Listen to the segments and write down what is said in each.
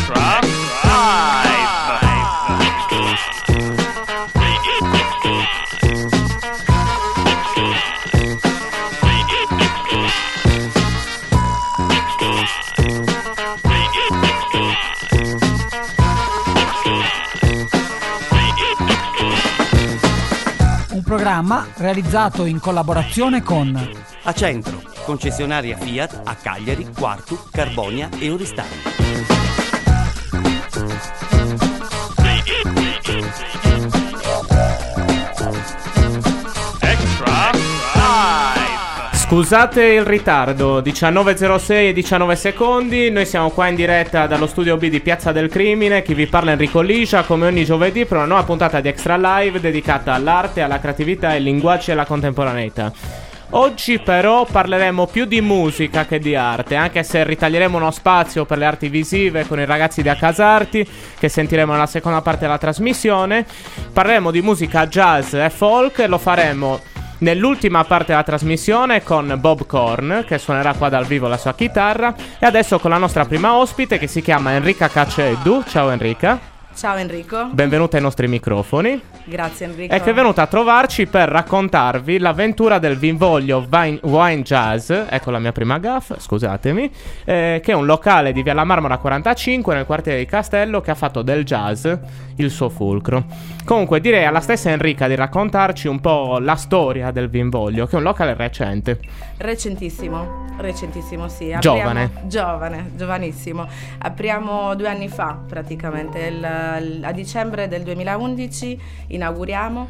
Extra Live. Un programma realizzato in collaborazione con Acentro, concessionaria Fiat a Cagliari, Quartu, Carbonia e Oristano. Extra Live. Scusate il ritardo, 19.06 e 19 secondi, noi siamo qua in diretta dallo studio B di Piazza del Crimine, chi vi parla è Enrico Licia, come ogni giovedì per una nuova puntata di Extra Live dedicata all'arte, alla creatività, ai linguaggi e alla contemporaneità. Oggi però parleremo più di musica che di arte, anche se ritaglieremo uno spazio per le arti visive con i ragazzi di Accasarti, che sentiremo nella seconda parte della trasmissione. Parleremo di musica jazz e folk e lo faremo nell'ultima parte della trasmissione con Bob Korn, che suonerà qua dal vivo la sua chitarra, e adesso con la nostra prima ospite che si chiama Enrica Caceddu. Ciao Enrica. Ciao Enrico. Benvenuta ai nostri microfoni. Grazie Enrico. E che è venuta a trovarci per raccontarvi l'avventura del Vinvoglio Wine Jazz. Ecco la mia prima gaffa, scusatemi. Che è un locale di Via La Marmora 45 nel quartiere di Castello, che ha fatto del jazz il suo fulcro. Comunque direi alla stessa Enrica di raccontarci un po' la storia del Vinvoglio, che è un locale recente. Recentissimo sì. Giovanissimo. Apriamo 2 anni fa praticamente, a dicembre del 2011 inauguriamo.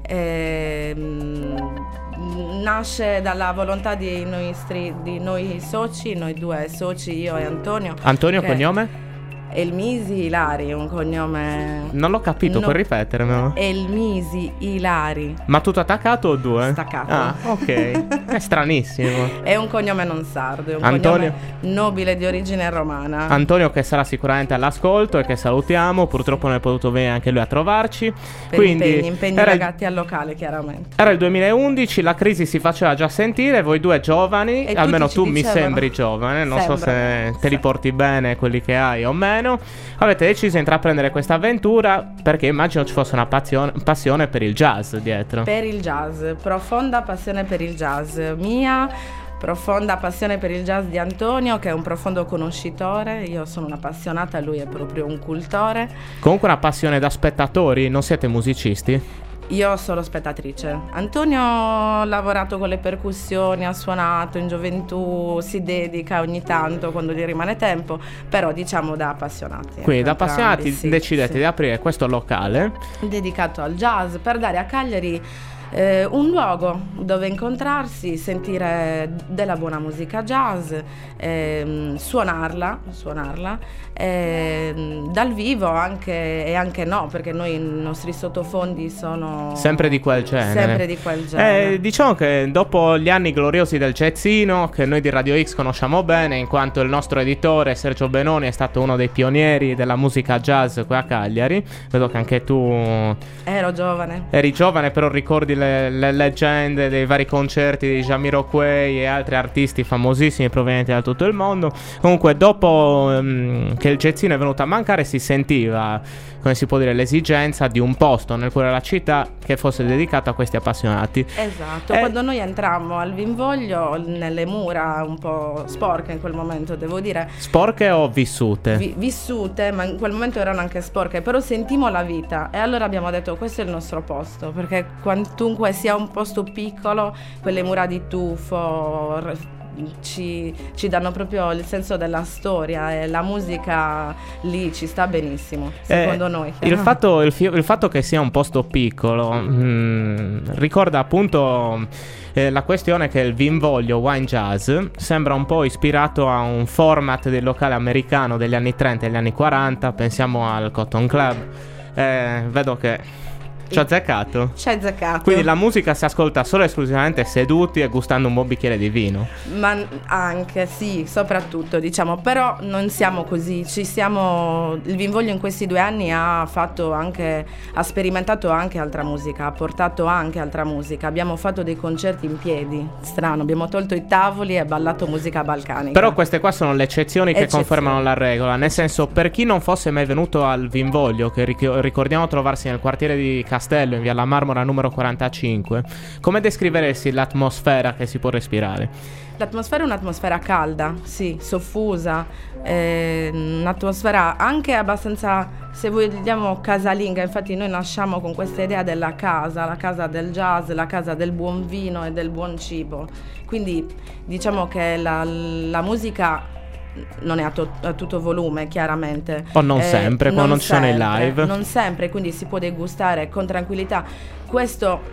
Nasce dalla volontà di noi soci, noi 2 soci, io e Antonio. Antonio, cognome? Elmisi Ilari, un cognome... Non l'ho capito, puoi ripetermelo? Elmisi Ilari. Ma tutto attaccato o 2? Staccato. Ah, ok. È stranissimo. È un cognome non sardo, è un Antonio? cognome nobile di origine romana. Antonio, che sarà sicuramente all'ascolto e che salutiamo. Purtroppo non è potuto venire anche lui a trovarci. Per quindi impegni legati al locale, chiaramente. Era il 2011, la crisi si faceva già sentire. Voi 2 giovani, E almeno tutti tu ci mi dicevano. sembri giovane. Non so se te li Sì. porti bene quelli che hai o meno. Avete deciso di intraprendere questa avventura perché immagino ci fosse una passione per il jazz dietro. Per il jazz, profonda passione per il jazz mia, profonda passione per il jazz di Antonio, che è un profondo conoscitore. Io sono un'appassionata, lui è proprio un cultore. Comunque una passione da spettatori, non siete musicisti? Io sono spettatrice. Antonio ha lavorato con le percussioni, ha suonato in gioventù, si dedica ogni tanto quando gli rimane tempo, però diciamo da appassionati. Quindi da entrambi, appassionati sì, decidete sì. di aprire questo locale Dedicato al jazz, per dare a Cagliari un luogo dove incontrarsi, sentire della buona musica jazz, suonarla dal vivo anche e anche no, perché noi i nostri sottofondi sono sempre di quel genere. Diciamo che dopo gli anni gloriosi del jazzino, che noi di Radio X conosciamo bene, in quanto il nostro editore Sergio Benoni è stato uno dei pionieri della musica jazz qui a Cagliari. Vedo che anche tu eri giovane, però ricordi le leggende dei vari concerti di Jamiroquai e altri artisti famosissimi provenienti da tutto il mondo. Comunque dopo che il jazzino è venuto a mancare, si sentiva, come si può dire, l'esigenza di un posto nel cuore della città che fosse dedicato a questi appassionati. Esatto, quando noi entrammo al Vinvoglio, nelle mura un po' sporche in quel momento, devo dire. Sporche o vissute? Vissute, ma in quel momento erano anche sporche, però sentimmo la vita e allora abbiamo detto questo è il nostro posto, perché quantunque sia un posto piccolo, quelle mura di tufo ci danno proprio il senso della storia e la musica lì ci sta benissimo, secondo noi. Il fatto che sia un posto piccolo ricorda appunto la questione che il Vinvoglio Wine Jazz sembra un po' ispirato a un format del locale americano degli anni 30 e degli anni 40. Pensiamo al Cotton Club. Vedo che Ci ho azzeccato? Ci hai azzeccato. Quindi la musica si ascolta solo e esclusivamente seduti e gustando un buon bicchiere di vino. Ma anche, sì, soprattutto, diciamo. Però non siamo così. Il Vinvoglio in questi 2 anni ha sperimentato anche altra musica, ha portato anche altra musica. Abbiamo fatto dei concerti in piedi, strano, abbiamo tolto i tavoli e ballato musica balcanica. Però queste qua sono le eccezioni che confermano la regola. Nel senso, per chi non fosse mai venuto al Vinvoglio, che ricordiamo trovarsi nel quartiere di Castello, in via La Marmora numero 45, come descriveresti l'atmosfera che si può respirare? L'atmosfera è un'atmosfera calda, sì, soffusa, un'atmosfera anche abbastanza, se vogliamo, casalinga. Infatti noi nasciamo con questa idea della casa, la casa del jazz, la casa del buon vino e del buon cibo. Quindi diciamo che la musica non è a tutto volume, chiaramente. O non sempre, quando non ci sono i live. Non sempre, quindi si può degustare con tranquillità. Questo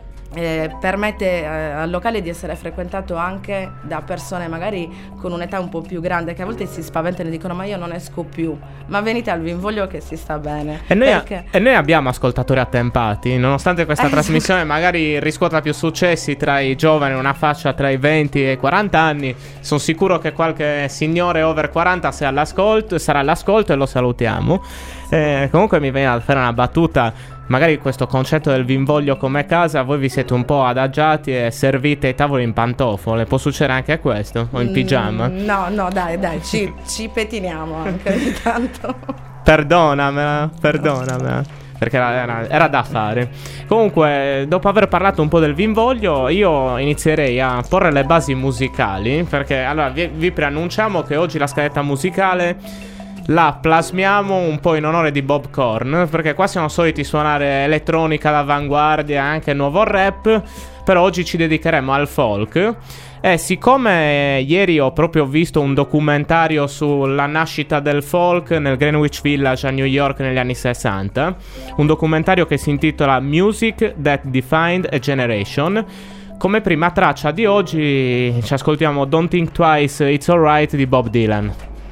permette al locale di essere frequentato anche da persone magari con un'età un po' più grande, che a volte si spaventano e dicono: ma io non esco più. Ma venite al Vinvoglio che si sta bene. E noi abbiamo ascoltatori attempati, nonostante questa trasmissione magari riscuota più successi tra i giovani, una fascia tra i 20 e i 40 anni. Sono sicuro che qualche signore over 40 sarà all'ascolto e lo salutiamo. Comunque mi viene a fare una battuta. Magari questo concetto del Vinvoglio come casa, voi vi siete un po' adagiati e servite i tavoli in pantofole. Può succedere anche questo? O in pigiama? No, dai, ci pettiniamo anche ogni tanto. Perdonamela. Perché era da fare. Comunque, dopo aver parlato un po' del Vinvoglio, io inizierei a porre le basi musicali. Perché allora vi preannunciamo che oggi la scaletta musicale la plasmiamo un po' in onore di Bob Korn, perché qua siamo soliti suonare elettronica d'avanguardia, anche nuovo rap, però oggi ci dedicheremo al folk. E siccome ieri ho proprio visto un documentario sulla nascita del folk nel Greenwich Village a New York negli anni 60, un documentario che si intitola Music That Defined a Generation, come prima traccia di oggi ci ascoltiamo Don't Think Twice, It's Alright di Bob Dylan.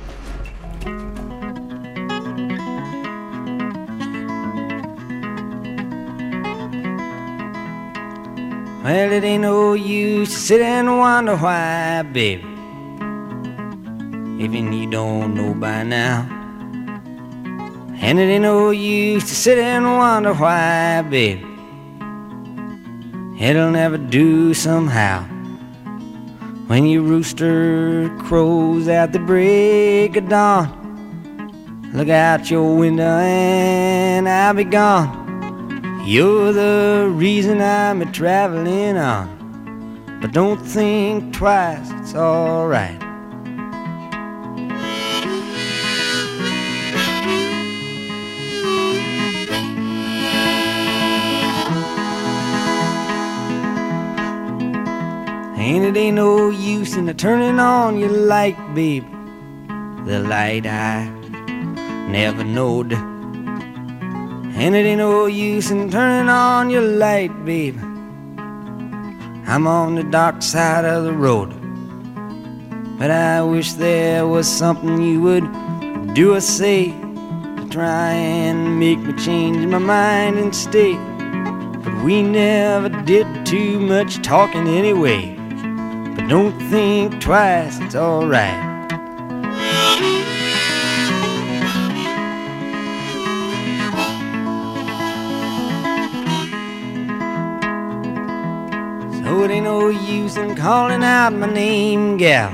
Well, it ain't no use to sit and wonder why, baby, even you don't know by now. And it ain't no use to sit and wonder why, baby, it'll never do somehow. When your rooster crows at the break of dawn, look out your window and I'll be gone. You're the reason I'm a-traveling on, but don't think twice, it's alright. And it ain't no use in turning on your light, baby, the light I never knowed. And it ain't no use in turning on your light, baby, I'm on the dark side of the road. But I wish there was something you would do or say to try and make me change my mind and stay. But we never did too much talking anyway. But don't think twice, it's alright. So it ain't no use in calling out my name, gal,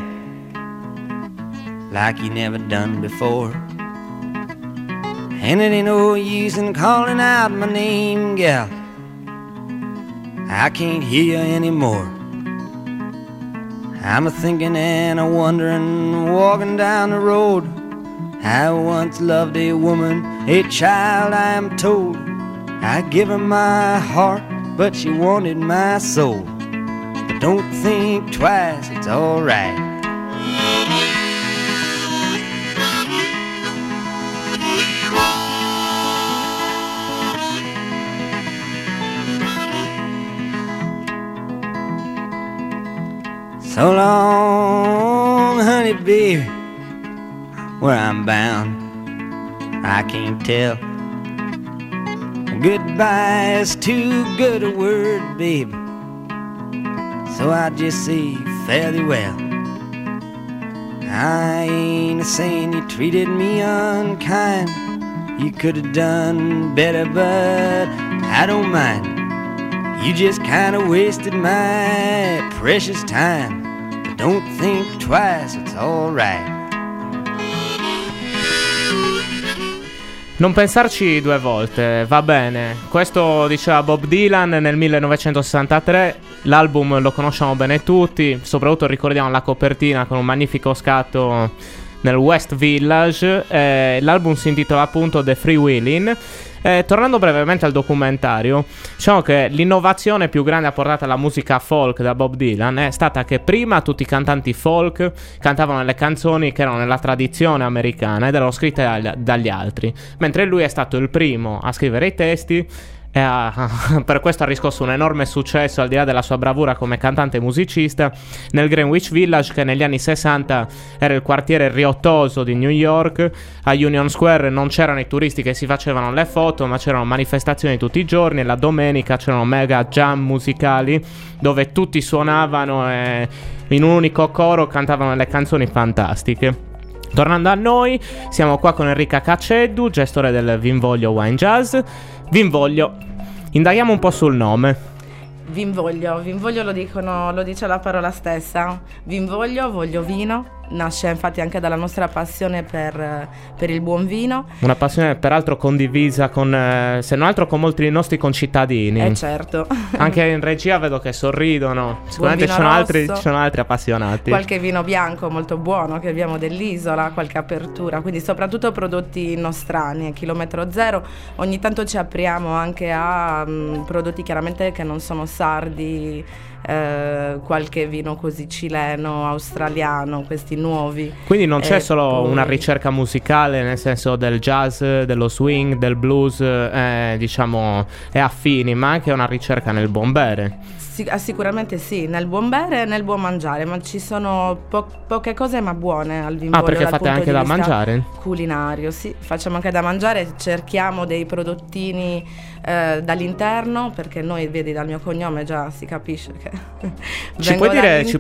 like you never done before. And it ain't no use in calling out my name, gal, I can't hear you anymore. I'm a-thinking and a-wondering, walking down the road. I once loved a woman, a child I am told. I give her my heart, but she wanted my soul. But don't think twice, it's alright. So long, honey, baby, where I'm bound, I can't tell. Goodbye is too good a word, babe, so I just say fare thee well. I ain't a-saying you treated me unkind, you could have done better, but I don't mind. You just kind of wasted my precious time, but don't think twice, it's all right. Non pensarci due volte, va bene. Questo diceva Bob Dylan nel 1963. L'album lo conosciamo bene tutti, soprattutto ricordiamo la copertina con un magnifico scatto nel West Village. L'album si intitola appunto The Free Willin'. Tornando brevemente al documentario, diciamo che l'innovazione più grande apportata alla musica folk da Bob Dylan è stata che prima tutti i cantanti folk cantavano le canzoni che erano nella tradizione americana ed erano scritte dagli altri, mentre lui è stato il primo a scrivere i testi. Per questo ha riscosso un enorme successo, al di là della sua bravura come cantante e musicista, nel Greenwich Village, che negli anni 60 era il quartiere riottoso di New York. A Union Square non c'erano i turisti che si facevano le foto, ma c'erano manifestazioni tutti i giorni, e la domenica c'erano mega jam musicali dove tutti suonavano e in un unico coro cantavano le canzoni fantastiche. Tornando a noi, siamo qua con Enrica Cacceddu, gestore del Vinvoglio Wine Jazz. Vinvoglio, indaghiamo un po' sul nome. Vinvoglio lo dice la parola stessa. Vinvoglio, voglio vino. Nasce infatti anche dalla nostra passione per il buon vino. Una passione peraltro condivisa con, se non altro, con molti dei nostri concittadini. Certo. Anche in regia vedo che sorridono. Sicuramente ci sono altri appassionati. Qualche vino bianco molto buono che abbiamo dell'isola, qualche apertura. Quindi soprattutto prodotti nostrani a chilometro zero. Ogni tanto ci apriamo anche a prodotti chiaramente che non sono sardi. Qualche vino così cileno, australiano, questi nuovi. Quindi non c'è solo una ricerca musicale, nel senso del jazz, dello swing, del blues, diciamo, e affini, ma anche una ricerca nel buon bere. Sicuramente sì, nel buon bere e nel buon mangiare, ma ci sono poche cose ma buone al Vinvoglio. Perché fate anche da mangiare? Culinario, sì, facciamo anche da mangiare, cerchiamo dei prodottini dall'interno, perché noi, vedi dal mio cognome già si capisce che ci puoi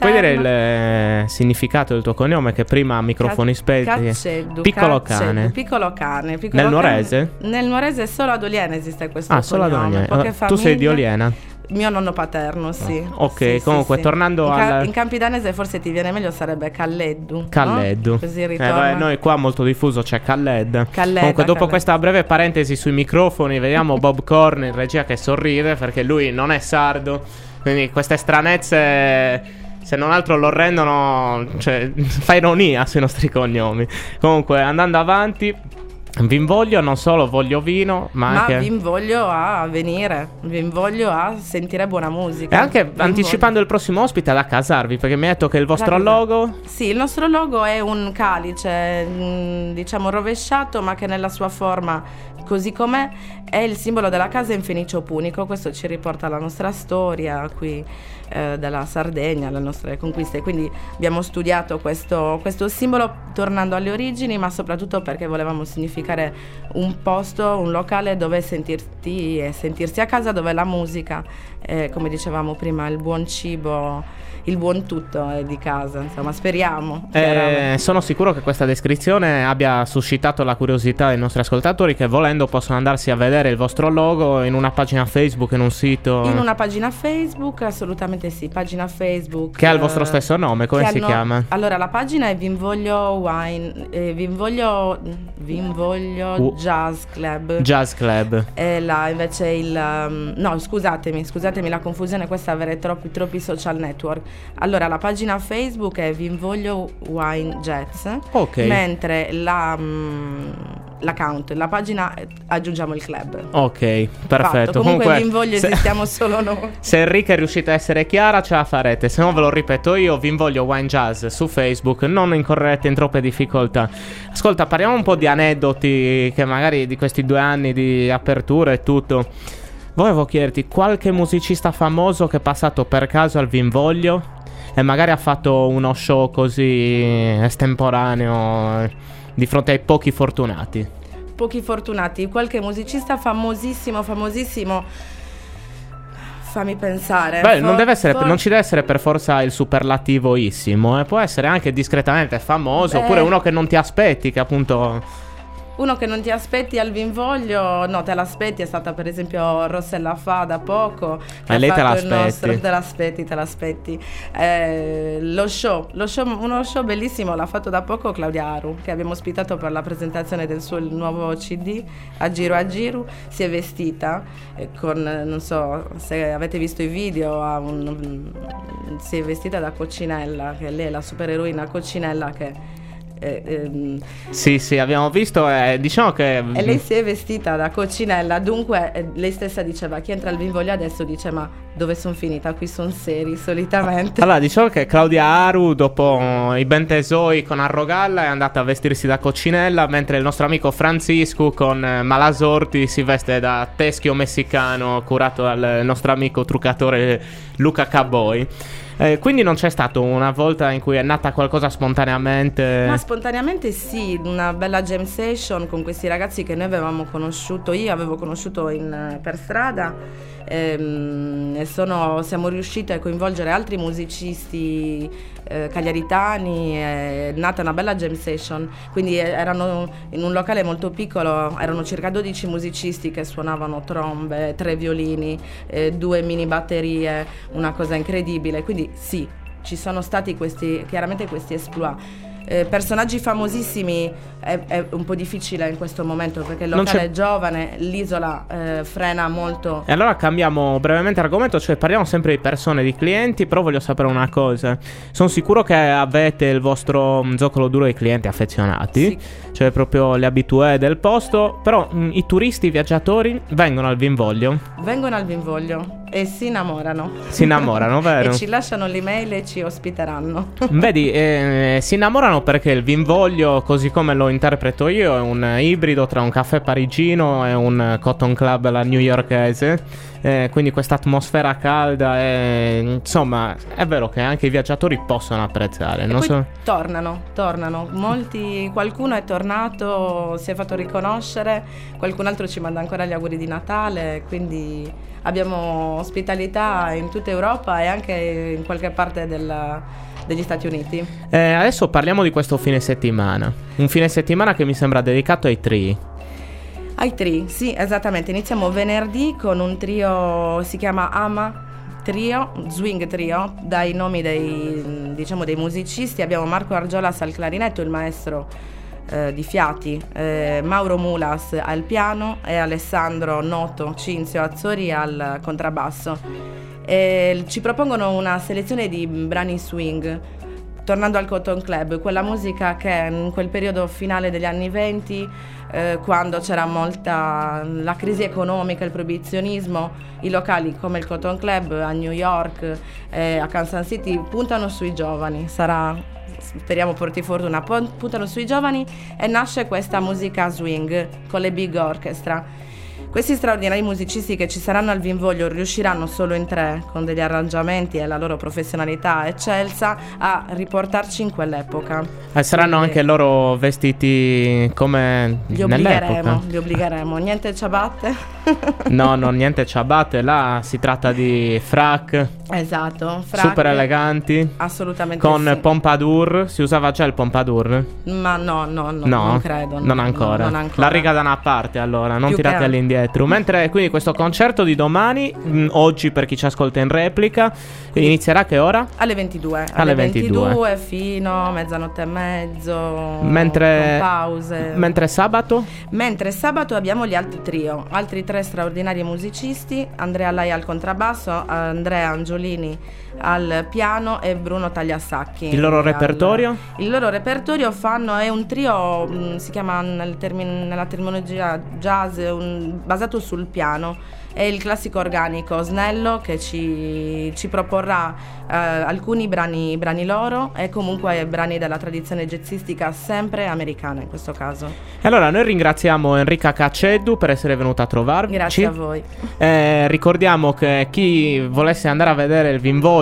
dire il significato del tuo cognome, che prima a microfoni spenti? Cacceddu, piccolo cane. Nel Nuorese? Nel Nuorese solo ad Oliena esiste questo cognome. Solo ad Oliena. Tu sei di Oliena? Mio nonno paterno, sì. Ok, sì, comunque sì. tornando in campidanese forse ti viene meglio, sarebbe Calleddu. Calleddu. No? Così ritorna. Noi qua molto diffuso c'è Called. Comunque Comunque dopo questa breve parentesi sui microfoni, vediamo Bob Corn in regia che sorride perché lui non è sardo. Quindi queste stranezze, se non altro, lo rendono, cioè, fa ironia sui nostri cognomi. Comunque andando avanti, Vinvoglio non solo voglio vino, ma anche Vinvoglio a venire, Vinvoglio a sentire buona musica. E anche anticipando il prossimo ospite, ad accasarvi, perché mi hai detto che il vostro logo... Sì, il nostro logo è un calice, diciamo rovesciato, ma che nella sua forma, così com'è, è il simbolo della casa in fenicio punico. Questo ci riporta alla nostra storia qui della Sardegna, alle nostre conquiste. Quindi abbiamo studiato questo simbolo tornando alle origini, ma soprattutto perché volevamo significare un posto, un locale dove sentirsi a casa, dove la musica, come dicevamo prima, il buon cibo, il buon tutto è di casa. Insomma, speriamo. Sono sicuro che questa descrizione abbia suscitato la curiosità dei nostri ascoltatori, che volendo possono andarsi a vedere il vostro logo in una pagina Facebook, in un sito. In una pagina Facebook, assolutamente sì, pagina Facebook che ha il vostro stesso nome, come si chiama? Allora, la pagina è Vinvoglio Wine, Vinvoglio Jazz Club. Jazz Club. E là invece no, scusatemi la confusione, questa avere troppi social network. Allora, la pagina Facebook è Vinvoglio Wine Jazz. Ok. Mentre l'account, la pagina, aggiungiamo il club. Ok, perfetto. Comunque Vinvoglio esistiamo solo noi. Se Enrica è riuscita a essere chiara, ce la farete. Se no ve lo ripeto io, Vinvoglio Wine Jazz su Facebook. Non incorrerete in troppe difficoltà. Ascolta, parliamo un po' di aneddoti, che magari di questi 2 anni di apertura e tutto. Volevo chiederti qualche musicista famoso che è passato per caso al Vinvoglio e magari ha fatto uno show così estemporaneo di fronte ai pochi fortunati. pochi fortunati. Qualche musicista famosissimo, fammi pensare. Beh, non ci deve essere per forza il superlativoissimo, può essere anche discretamente famoso, oppure uno che non ti aspetti, che appunto... Uno che non ti aspetti al Vinvoglio, no, te l'aspetti, è stata per esempio Rossella Fa da poco. Ma lei te l'aspetti? Te l'aspetti. Lo show, uno show bellissimo l'ha fatto da poco Claudia Aru, che abbiamo ospitato per la presentazione del suo nuovo CD, A Giro, si è vestita con, non so se avete visto i video, si è vestita da Coccinella, che lei è la supereroina Coccinella che... Sì, abbiamo visto, diciamo che... E lei si è vestita da Coccinella, dunque lei stessa diceva, chi entra al Vinvoglio adesso dice, ma dove sono finita? Qui sono seri solitamente. Allora, diciamo che Claudia Aru, dopo i Bentesoi con Arrogalla, è andata a vestirsi da Coccinella, mentre il nostro amico Francisco con Malasorti si veste da teschio messicano curato dal nostro amico truccatore Luca Caboy. Quindi non c'è stato una volta in cui è nata qualcosa spontaneamente? Ma spontaneamente sì, una bella jam session con questi ragazzi che noi avevamo conosciuto, io avevo conosciuto per strada, e siamo riusciti a coinvolgere altri musicisti cagliaritani, è nata una bella jam session, quindi erano in un locale molto piccolo, erano circa 12 musicisti che suonavano trombe, 3 violini, 2 mini batterie, una cosa incredibile, quindi sì, ci sono stati questi exploit. Personaggi famosissimi è un po' difficile in questo momento perché il locale è giovane, l'isola frena molto. E allora cambiamo brevemente argomento, cioè parliamo sempre di persone, di clienti, però voglio sapere una cosa. Sono sicuro che avete il vostro zoccolo duro di clienti affezionati, sì. Cioè proprio gli abitué del posto, però i turisti, i viaggiatori vengono al Vinvoglio? Vengono al Vinvoglio e si innamorano. Si innamorano, vero? E ci lasciano l'email e ci ospiteranno. Vedi, si innamorano perché il Vinvoglio, così come lo interpreto io, è un ibrido tra un caffè parigino e un cotton club alla newyorkese. Quindi questa atmosfera calda insomma, è vero che anche i viaggiatori possono apprezzare. Non so. Tornano. Qualcuno è tornato, si è fatto riconoscere, qualcun altro ci manda ancora gli auguri di Natale, quindi abbiamo ospitalità in tutta Europa e anche in qualche parte degli Stati Uniti. Adesso parliamo di questo fine settimana. Un fine settimana che mi sembra dedicato ai trii. Ai trii, sì, esattamente. Iniziamo venerdì con un trio, si chiama Ama Trio, Swing Trio, dai nomi dei musicisti. Abbiamo Marco Argiolas al clarinetto, il maestro di fiati, Mauro Mulas al piano e Alessandro Noto Cinzio Azzori al contrabbasso. Ci propongono una selezione di brani swing, tornando al Cotton Club, quella musica che in quel periodo finale degli anni 20, quando c'era molta la crisi economica, il proibizionismo, i locali come il Cotton Club a New York, a Kansas City puntano sui giovani, speriamo porti fortuna, puntano sui giovani e nasce questa musica swing con le big orchestra. Questi straordinari musicisti che ci saranno al Vinvoglio riusciranno solo in 3, con degli arrangiamenti e la loro professionalità eccelsa, a riportarci in quell'epoca. E saranno anche loro vestiti come nell'epoca? Li obbligheremo. Niente ciabatte? No, niente ciabatte. Là si tratta di frac. Esatto, frac. Super eleganti. Assolutamente con sì. Pompadour. Si usava già il Pompadour? Ma no, non credo. Non ancora. Non ancora. La riga da una parte allora, non più tirate all'indietro. Mentre quindi questo concerto di domani, oggi per chi ci ascolta in replica, inizierà a che ora? Alle 22. Alle 22 fino a mezzanotte e mezzo, mentre, con pause. Mentre sabato? Mentre sabato abbiamo gli altri trio, altri 3 straordinari musicisti, Andrea Lai al contrabbasso, Andrea Angiolini al piano e Bruno Tagliasacchi. Il loro repertorio? Il loro repertorio è un trio, si chiama nella terminologia jazz, basato sul piano. È il classico organico snello che ci proporrà alcuni brani loro e comunque brani della tradizione jazzistica sempre americana in questo caso. E allora noi ringraziamo Enrica Cacceddu per essere venuta a trovarci. Grazie a voi. Ricordiamo che chi volesse andare a vedere il Vinvoglio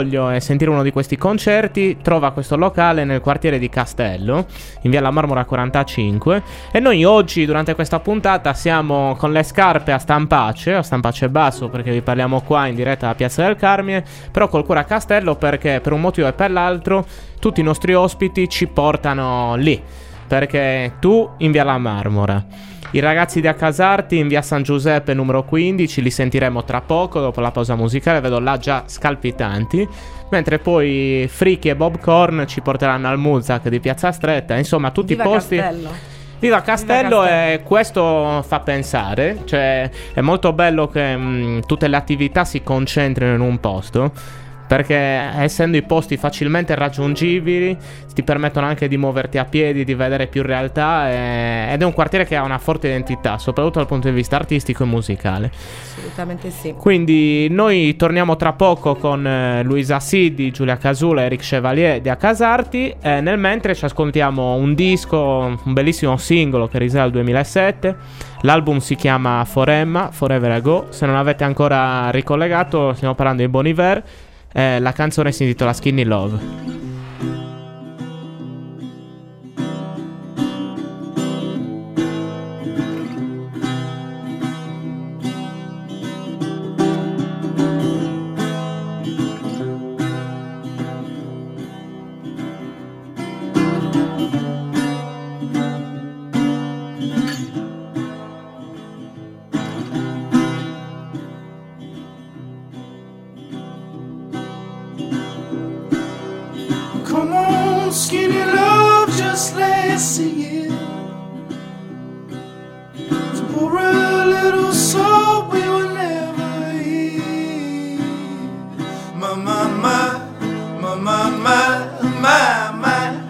Benvolio e sentire uno di questi concerti, trova questo locale nel quartiere di Castello, in via La Marmora 45, e noi oggi durante questa puntata siamo con le scarpe a Stampace basso, perché vi parliamo qua in diretta da Piazza del Carmine, però col cuore a Castello, perché per un motivo e per l'altro tutti i nostri ospiti ci portano lì, perché tu in via La Marmora, i ragazzi di Accasarti in via San Giuseppe numero 15, li sentiremo tra poco dopo la pausa musicale, vedo là già scalpitanti, mentre poi Fricchi e Bobcorn ci porteranno al Muzak di Piazza Stretta, insomma tutti Viva i posti. Castello. Viva Castello, e questo fa pensare, cioè è molto bello che tutte le attività si concentrino in un posto, perché essendo i posti facilmente raggiungibili ti permettono anche di muoverti a piedi, di vedere più realtà, ed è un quartiere che ha una forte identità, soprattutto dal punto di vista artistico e musicale. Assolutamente sì. Quindi noi torniamo tra poco con Luisa Siddi, Giulia Casula e Eric Chevalier di Accasarti, e nel mentre ci ascoltiamo un disco, un bellissimo singolo che risale al 2007. L'album si chiama Foremma, Forever Ago. Se non avete ancora ricollegato, stiamo parlando di Bon Iver. La canzone si intitola Skinny Love. Skinny love, just let's sing it. To pour a little salt we will never eat. My, my, my, my, my, my, my, my.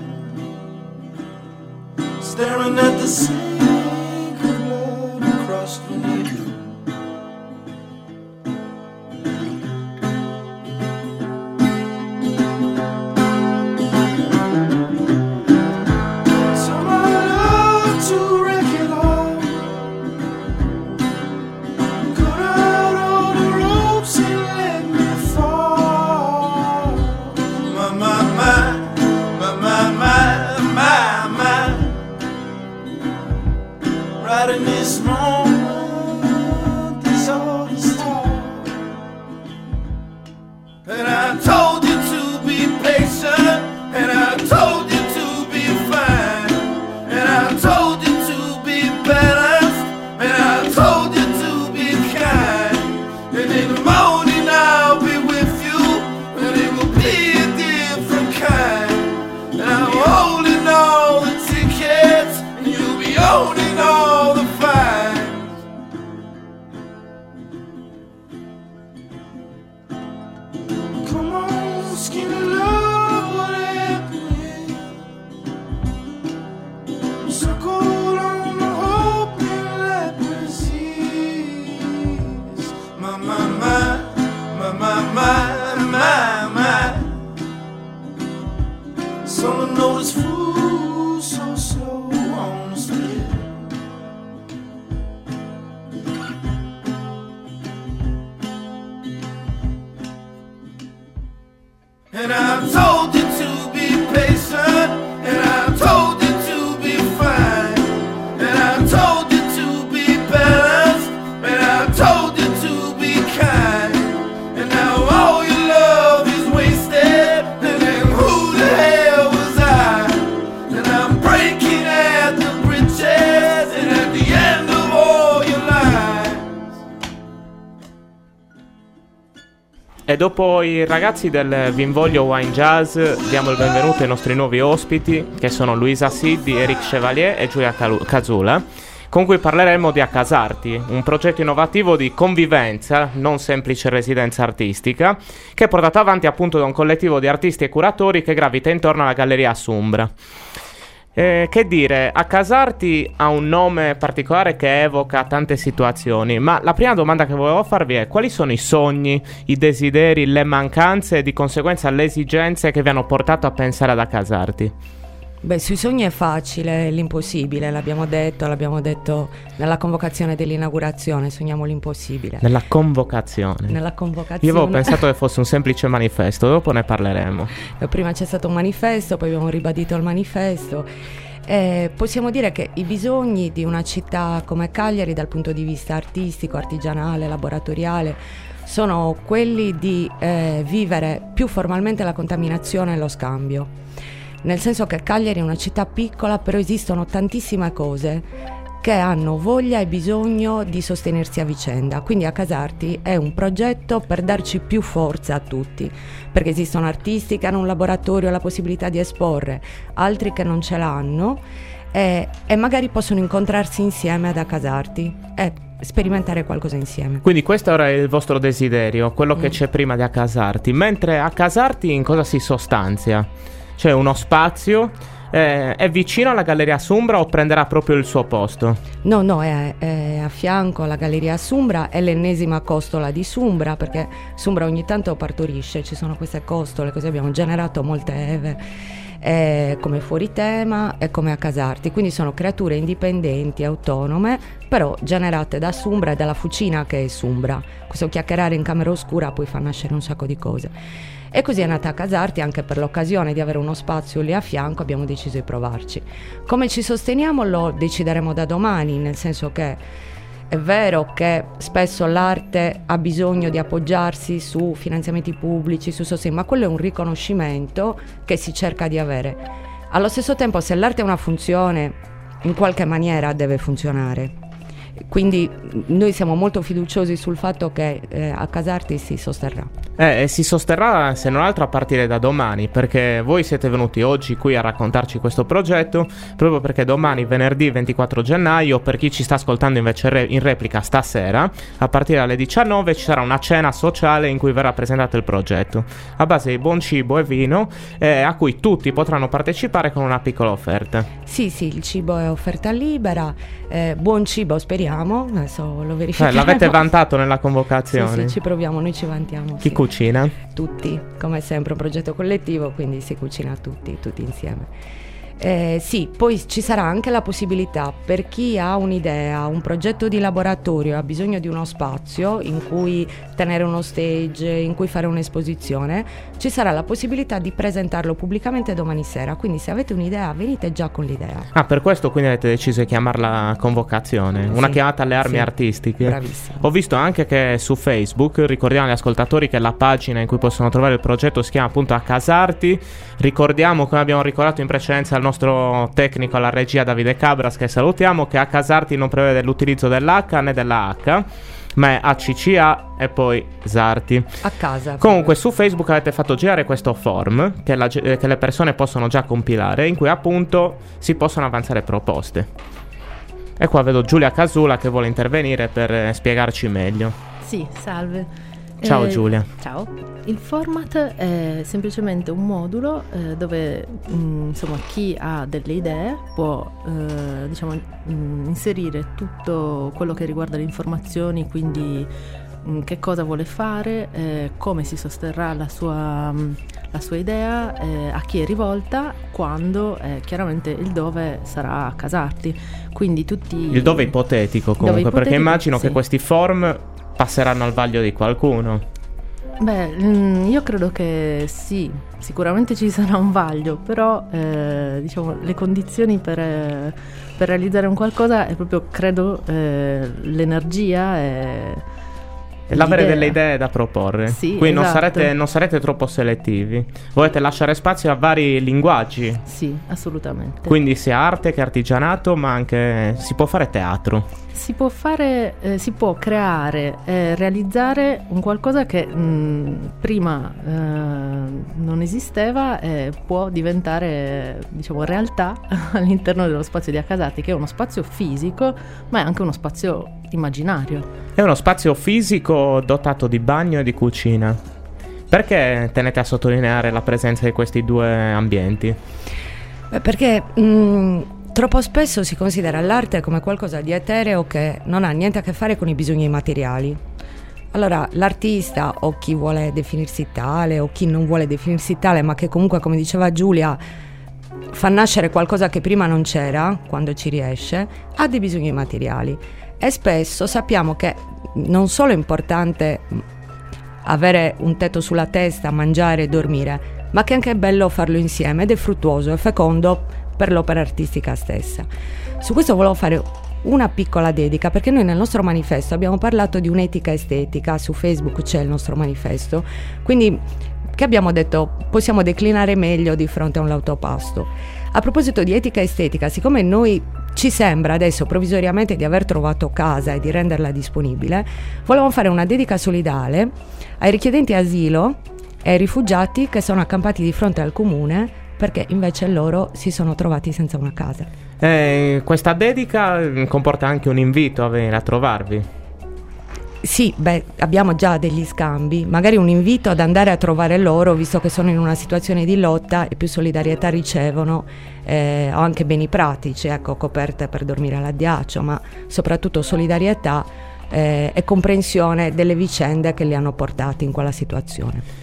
Staring at the sink of blood across the knee. Right in this moment, this all is taught. And I told you to be patient, and I told you to be fine, and I told you to be balanced, and I told you to be kind. And in the morning I'll be with you, and it will be a different kind. And I'm holding all the tickets, and you'll be owning all the fines. Come on, skinny love, what happened? Circle on the hope and leprosies. My, my, my, my, my, my, my, my. Someone noticed food so slow on the stairs. And I told you to be patient, and I told you to be fine, and I told you to be balanced, and I told you to be kind. And now all your love is wasted, and then who the hell was I? And I'm breaking at the bridges, and at the end of all your lies. E dopo i ragazzi del Vinvoglio Wine Jazz diamo il benvenuto ai nostri nuovi ospiti, che sono Luisa Siddi, Eric Chevalier e Giulia Casula, con cui parleremo di Accasarti, un progetto innovativo di convivenza, non semplice residenza artistica, che è portato avanti appunto da un collettivo di artisti e curatori che gravita intorno alla Galleria Assumbra. Che dire, Accasarti ha un nome particolare che evoca tante situazioni, ma la prima domanda che volevo farvi è: quali sono i sogni, i desideri, le mancanze e di conseguenza le esigenze che vi hanno portato a pensare ad Accasarti? Beh, sui sogni è facile, l'impossibile, l'abbiamo detto nella convocazione dell'inaugurazione, sogniamo l'impossibile. Nella convocazione. Nella convocazione. Io avevo pensato che fosse un semplice manifesto, dopo ne parleremo. Prima c'è stato un manifesto, poi abbiamo ribadito il manifesto. Possiamo dire che i bisogni di una città come Cagliari dal punto di vista artistico, artigianale, laboratoriale sono quelli di vivere più formalmente la contaminazione e lo scambio. Nel senso che Cagliari è una città piccola, però esistono tantissime cose che hanno voglia e bisogno di sostenersi a vicenda. Quindi A Casarti è un progetto per darci più forza a tutti, perché esistono artisti che hanno un laboratorio e la possibilità di esporre, altri che non ce l'hanno e magari possono incontrarsi insieme ad A Casarti e sperimentare qualcosa insieme. Quindi questo era il vostro desiderio, quello che c'è prima di A Casarti. Mentre A Casarti in cosa si sostanzia? C'è uno spazio, è vicino alla Galleria Sumbra o prenderà proprio il suo posto? No, è a fianco alla Galleria Sumbra, è l'ennesima costola di Sumbra, perché Sumbra ogni tanto partorisce, ci sono queste costole, così abbiamo generato molte Eve, come Fuori Tema e come A Casarti, quindi sono creature indipendenti, autonome, però generate da Sumbra e dalla fucina che è Sumbra. Questo chiacchierare in camera oscura poi fa nascere un sacco di cose. E così è nata A Casarti, anche per l'occasione di avere uno spazio lì a fianco abbiamo deciso di provarci. Come ci sosteniamo lo decideremo da domani, nel senso che è vero che spesso l'arte ha bisogno di appoggiarsi su finanziamenti pubblici, su sostegno, ma quello è un riconoscimento che si cerca di avere. Allo stesso tempo, se l'arte ha una funzione, in qualche maniera deve funzionare. Quindi noi siamo molto fiduciosi sul fatto che A Casarti si sosterrà. Si sosterrà se non altro a partire da domani, perché voi siete venuti oggi qui a raccontarci questo progetto proprio perché domani, venerdì 24 gennaio, per chi ci sta ascoltando invece in replica stasera, a partire dalle 19 ci sarà una cena sociale in cui verrà presentato il progetto a base di buon cibo e vino, a cui tutti potranno partecipare con una piccola offerta. Sì, il cibo è offerta libera, buon cibo speriamo, adesso lo verificheremo. L'avete vantato nella convocazione? Sì, ci proviamo, noi ci vantiamo. Chi cucina? Tutti, come sempre un progetto collettivo, quindi si cucina tutti insieme. Sì, poi ci sarà anche la possibilità per chi ha un'idea, un progetto di laboratorio, ha bisogno di uno spazio in cui tenere uno stage, in cui fare un'esposizione, ci sarà la possibilità di presentarlo pubblicamente domani sera, quindi se avete un'idea venite già con l'idea. Per questo quindi avete deciso di chiamarla convocazione, una chiamata alle armi artistiche. Bravissimo. Ho visto anche che su Facebook, ricordiamo agli ascoltatori che la pagina in cui possono trovare il progetto si chiama appunto A Casarti. Ricordiamo, come abbiamo ricordato in precedenza al nostro tecnico alla regia Davide Cabras, che salutiamo, che A Casarti non prevede l'utilizzo dell'H né della H, ma è ACCA e poi Sarti. A casa. Comunque su Facebook avete fatto girare questo form che le persone possono già compilare, in cui appunto si possono avanzare proposte. E qua vedo Giulia Casula che vuole intervenire per spiegarci meglio. Sì, salve. Ciao Giulia. Ciao. Il format è semplicemente un modulo dove insomma chi ha delle idee può inserire tutto quello che riguarda le informazioni, quindi che cosa vuole fare, come si sosterrà la sua idea, a chi è rivolta, quando, chiaramente il dove sarà A Casarti. Quindi tutti il dove ipotetico comunque, dove perché immagino sì, che questi form passeranno al vaglio di qualcuno. Beh, io credo che sì, sicuramente ci sarà un vaglio, però le condizioni per realizzare un qualcosa è proprio, credo, l'energia e l'avere delle idee da proporre. Sì, quindi esatto. non sarete troppo selettivi. Volete lasciare spazio a vari linguaggi. Sì, assolutamente. Quindi sia arte che artigianato, ma anche si può fare teatro. Si può fare, si può creare, realizzare un qualcosa che prima non esisteva e può diventare, realtà all'interno dello spazio di A Casarti, che è uno spazio fisico, ma è anche uno spazio immaginario. È uno spazio fisico dotato di bagno e di cucina. Perché tenete a sottolineare la presenza di questi due ambienti? Perché troppo spesso si considera l'arte come qualcosa di etereo che non ha niente a che fare con i bisogni materiali. Allora l'artista, o chi vuole definirsi tale o chi non vuole definirsi tale, ma che comunque, come diceva Giulia, fa nascere qualcosa che prima non c'era, quando ci riesce, ha dei bisogni materiali. E spesso sappiamo che non solo è importante avere un tetto sulla testa, mangiare e dormire, ma che anche è bello farlo insieme ed è fruttuoso e fecondo per l'opera artistica stessa. Su questo volevo fare una piccola dedica, perché noi nel nostro manifesto abbiamo parlato di un'etica estetica, su Facebook c'è il nostro manifesto, quindi che abbiamo detto possiamo declinare meglio di fronte a un lautopasto. A proposito di etica estetica, siccome noi ci sembra adesso provvisoriamente di aver trovato casa e di renderla disponibile, volevamo fare una dedica solidale ai richiedenti asilo e ai rifugiati che sono accampati di fronte al comune perché invece loro si sono trovati senza una casa. Questa dedica comporta anche un invito a venire a trovarvi. Sì, abbiamo già degli scambi, magari un invito ad andare a trovare loro, visto che sono in una situazione di lotta e più solidarietà ricevono, o anche beni pratici, ecco, coperte per dormire all'addiaccio, ma soprattutto solidarietà e comprensione delle vicende che li hanno portati in quella situazione.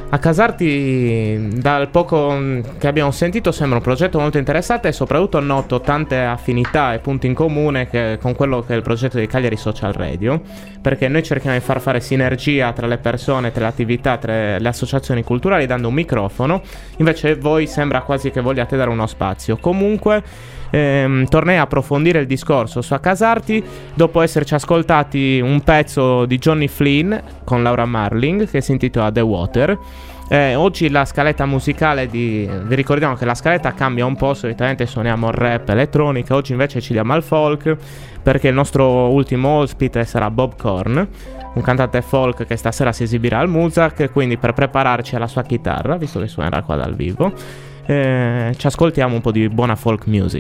Accasarti, dal poco che abbiamo sentito, sembra un progetto molto interessante e soprattutto noto tante affinità e punti in comune con quello che è il progetto di Cagliari Social Radio, perché noi cerchiamo di far fare sinergia tra le persone, tra le attività, tra le associazioni culturali dando un microfono, invece voi sembra quasi che vogliate dare uno spazio. Comunque tornai a approfondire il discorso su Accasarti dopo esserci ascoltati un pezzo di Johnny Flynn con Laura Marling che si intitola The Water. Oggi la scaletta musicale vi ricordiamo che la scaletta cambia un po', solitamente suoniamo rap, elettronica, oggi invece ci diamo al folk perché il nostro ultimo ospite sarà Bob Korn, un cantante folk che stasera si esibirà al Muzak, quindi per prepararci alla sua chitarra, visto che suonerà qua dal vivo, ci ascoltiamo un po' di buona folk music.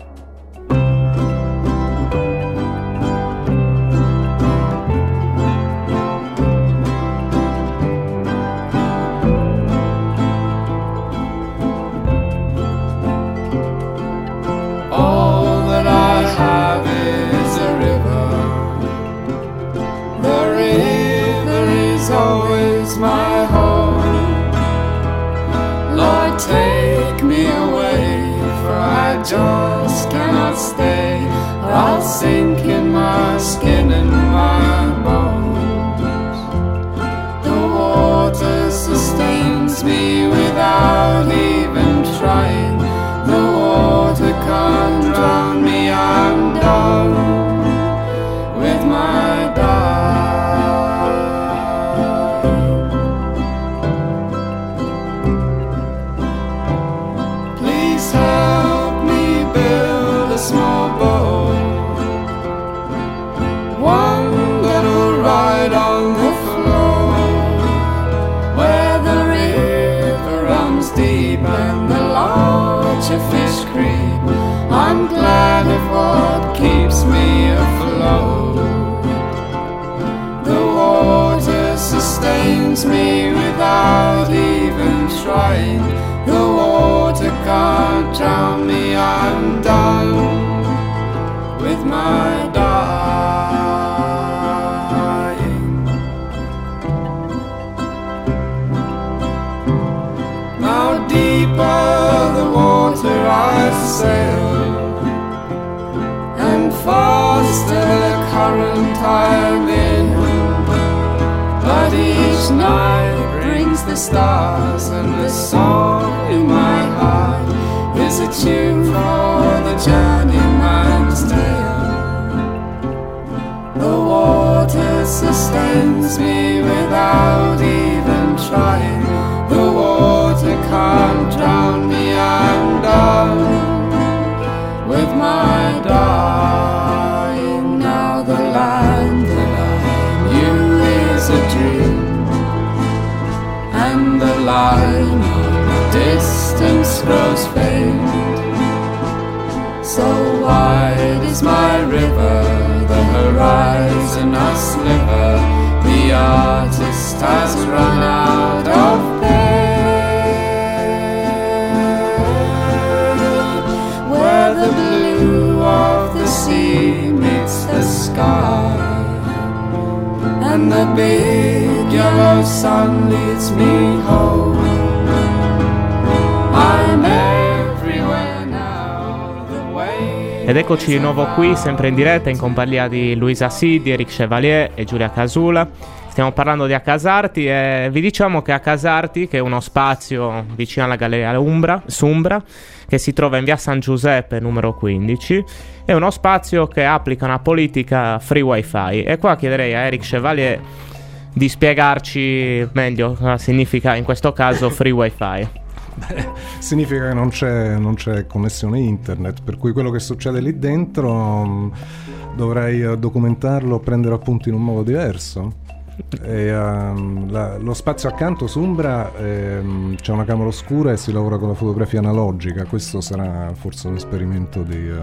My home, Lord, take me away, for I just cannot stay, or I'll sink in my skin and my bones. The water sustains me without even trying, the water can't drown me, I'm done with my dying. Small boat, one that'll ride on the flow, where the river runs deep and the larger fish creep. I'm glad of what keeps me afloat. The water sustains me without even trying. The water can't drown me, I'm done with my dying. Now deeper the water I sail, and faster the current I'm in, but each night brings the stars, and the song in my heart is a tune for the journeyman's tale. The water sustains me without even trying. The water can't drown me, I'm done with my dying. Now the land that I knew is a dream, and the line in the distance grows faint. So wide is my river, the horizon a sliver, the artist has run out of pen. Where the blue of the sea meets the sky, and the big yellow sun leads me home, I'm everywhere Ed eccoci di nuovo qui, sempre in diretta, in compagnia di Luisa Sidi, Eric Chevalier e Giulia Casula. Stiamo parlando di Accasarti e vi diciamo che Accasarti, che è uno spazio vicino alla Galleria Sumbra, che si trova in via San Giuseppe numero 15, è uno spazio che applica una politica free wifi. E qua chiederei a Eric Chevalier di spiegarci meglio cosa significa in questo caso free wifi. Beh, significa che non c'è connessione internet, per cui quello che succede lì dentro dovrei documentarlo, prendere appunti in un modo diverso. E, lo spazio accanto Sumbra, c'è una camera oscura e si lavora con la fotografia analogica. Questo sarà forse un esperimento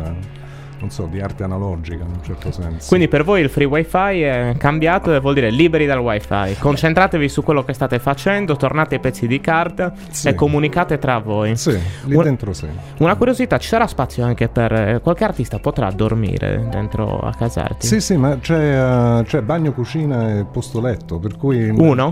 di arte analogica in un certo senso. Quindi per voi il free wifi è cambiato e vuol dire liberi dal wifi. Concentratevi su quello che state facendo, tornate ai pezzi di carta e comunicate tra voi. Sì, lì dentro sì. Una curiosità, ci sarà spazio anche per qualche artista potrà dormire dentro Accasarti? Sì, ma c'è bagno, cucina e posto letto, per cui uno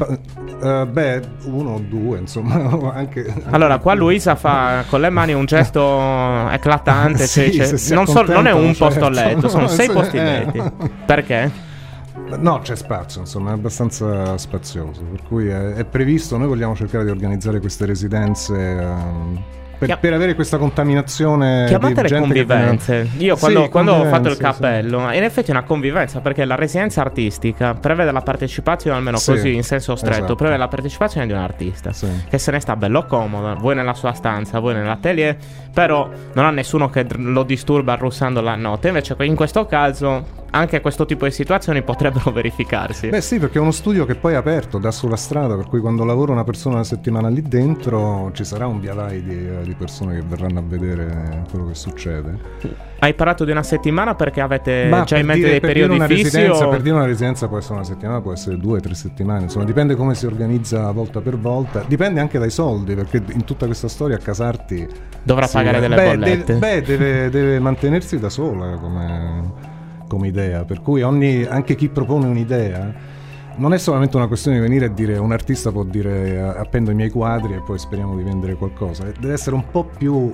uno o due, insomma. Anche allora qua Luisa fa con le mani un gesto eclatante. Sì, non è un certo. posto letto, sono 6 posti letti. Perché? No, c'è spazio, insomma, è abbastanza spazioso, per cui è previsto. Noi vogliamo cercare di organizzare queste residenze per avere questa contaminazione. Chiamatele di gente convivenze. Io quando ho fatto il cappello, in effetti è una convivenza, perché la residenza artistica prevede la partecipazione, almeno così in senso stretto, esatto. prevede la partecipazione di un artista che se ne sta bello comodo, voi nella sua stanza, voi nell'atelier, però non ha nessuno che lo disturba russando la notte. Invece in questo caso anche questo tipo di situazioni potrebbero verificarsi. Beh sì, perché è uno studio che poi è aperto, dà sulla strada, per cui quando lavora una persona una settimana lì dentro ci sarà un via vai di persone che verranno a vedere quello che succede. Hai parlato di una settimana perché avete già in mente dei periodi fissi? Per dire una residenza può essere una settimana, può essere 2 o 3 settimane, insomma dipende come si organizza volta per volta, dipende anche dai soldi, perché in tutta questa storia Accasarti dovrà pagare delle bollette. Deve mantenersi da sola come idea, per cui anche chi propone un'idea non è solamente una questione di venire e dire, un artista può dire appendo i miei quadri e poi speriamo di vendere qualcosa, deve essere un po' più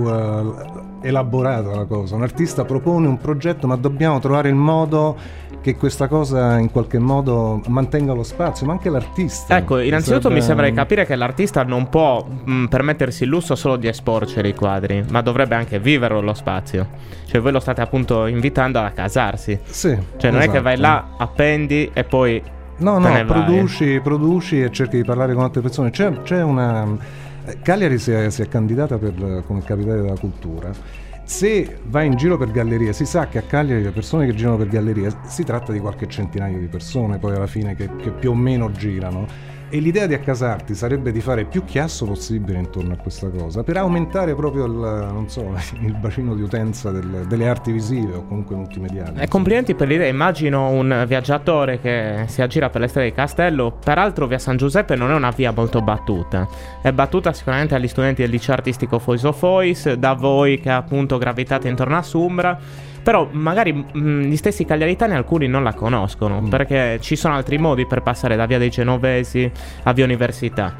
elaborata la cosa. Un artista propone un progetto, ma dobbiamo trovare il modo che questa cosa in qualche modo mantenga lo spazio, ma anche l'artista. Ecco, innanzitutto mi sembra di capire che l'artista non può permettersi il lusso solo di esporcere i quadri, ma dovrebbe anche viverlo lo spazio. Cioè voi lo state appunto invitando a casarsi. Sì. Cioè non è che vai là, appendi e poi No, produci e cerchi di parlare con altre persone. C'è una Cagliari si è candidata come capitale della cultura. Se vai in giro per gallerie, si sa che a Cagliari le persone che girano per gallerie si tratta di qualche centinaio di persone poi alla fine che più o meno girano. E l'idea di Accasarti sarebbe di fare più chiasso possibile intorno a questa cosa, per aumentare proprio il bacino di utenza delle arti visive o comunque multimediali. E complimenti per l'idea. Immagino un viaggiatore che si aggira per le strade di Castello. Peraltro via San Giuseppe non è una via molto battuta, è battuta sicuramente agli studenti del liceo artistico Fois o Fois, da voi che appunto gravitate intorno a Sumbra. Però magari gli stessi cagliaritani alcuni non la conoscono, perché ci sono altri modi per passare da via dei Genovesi a via Università.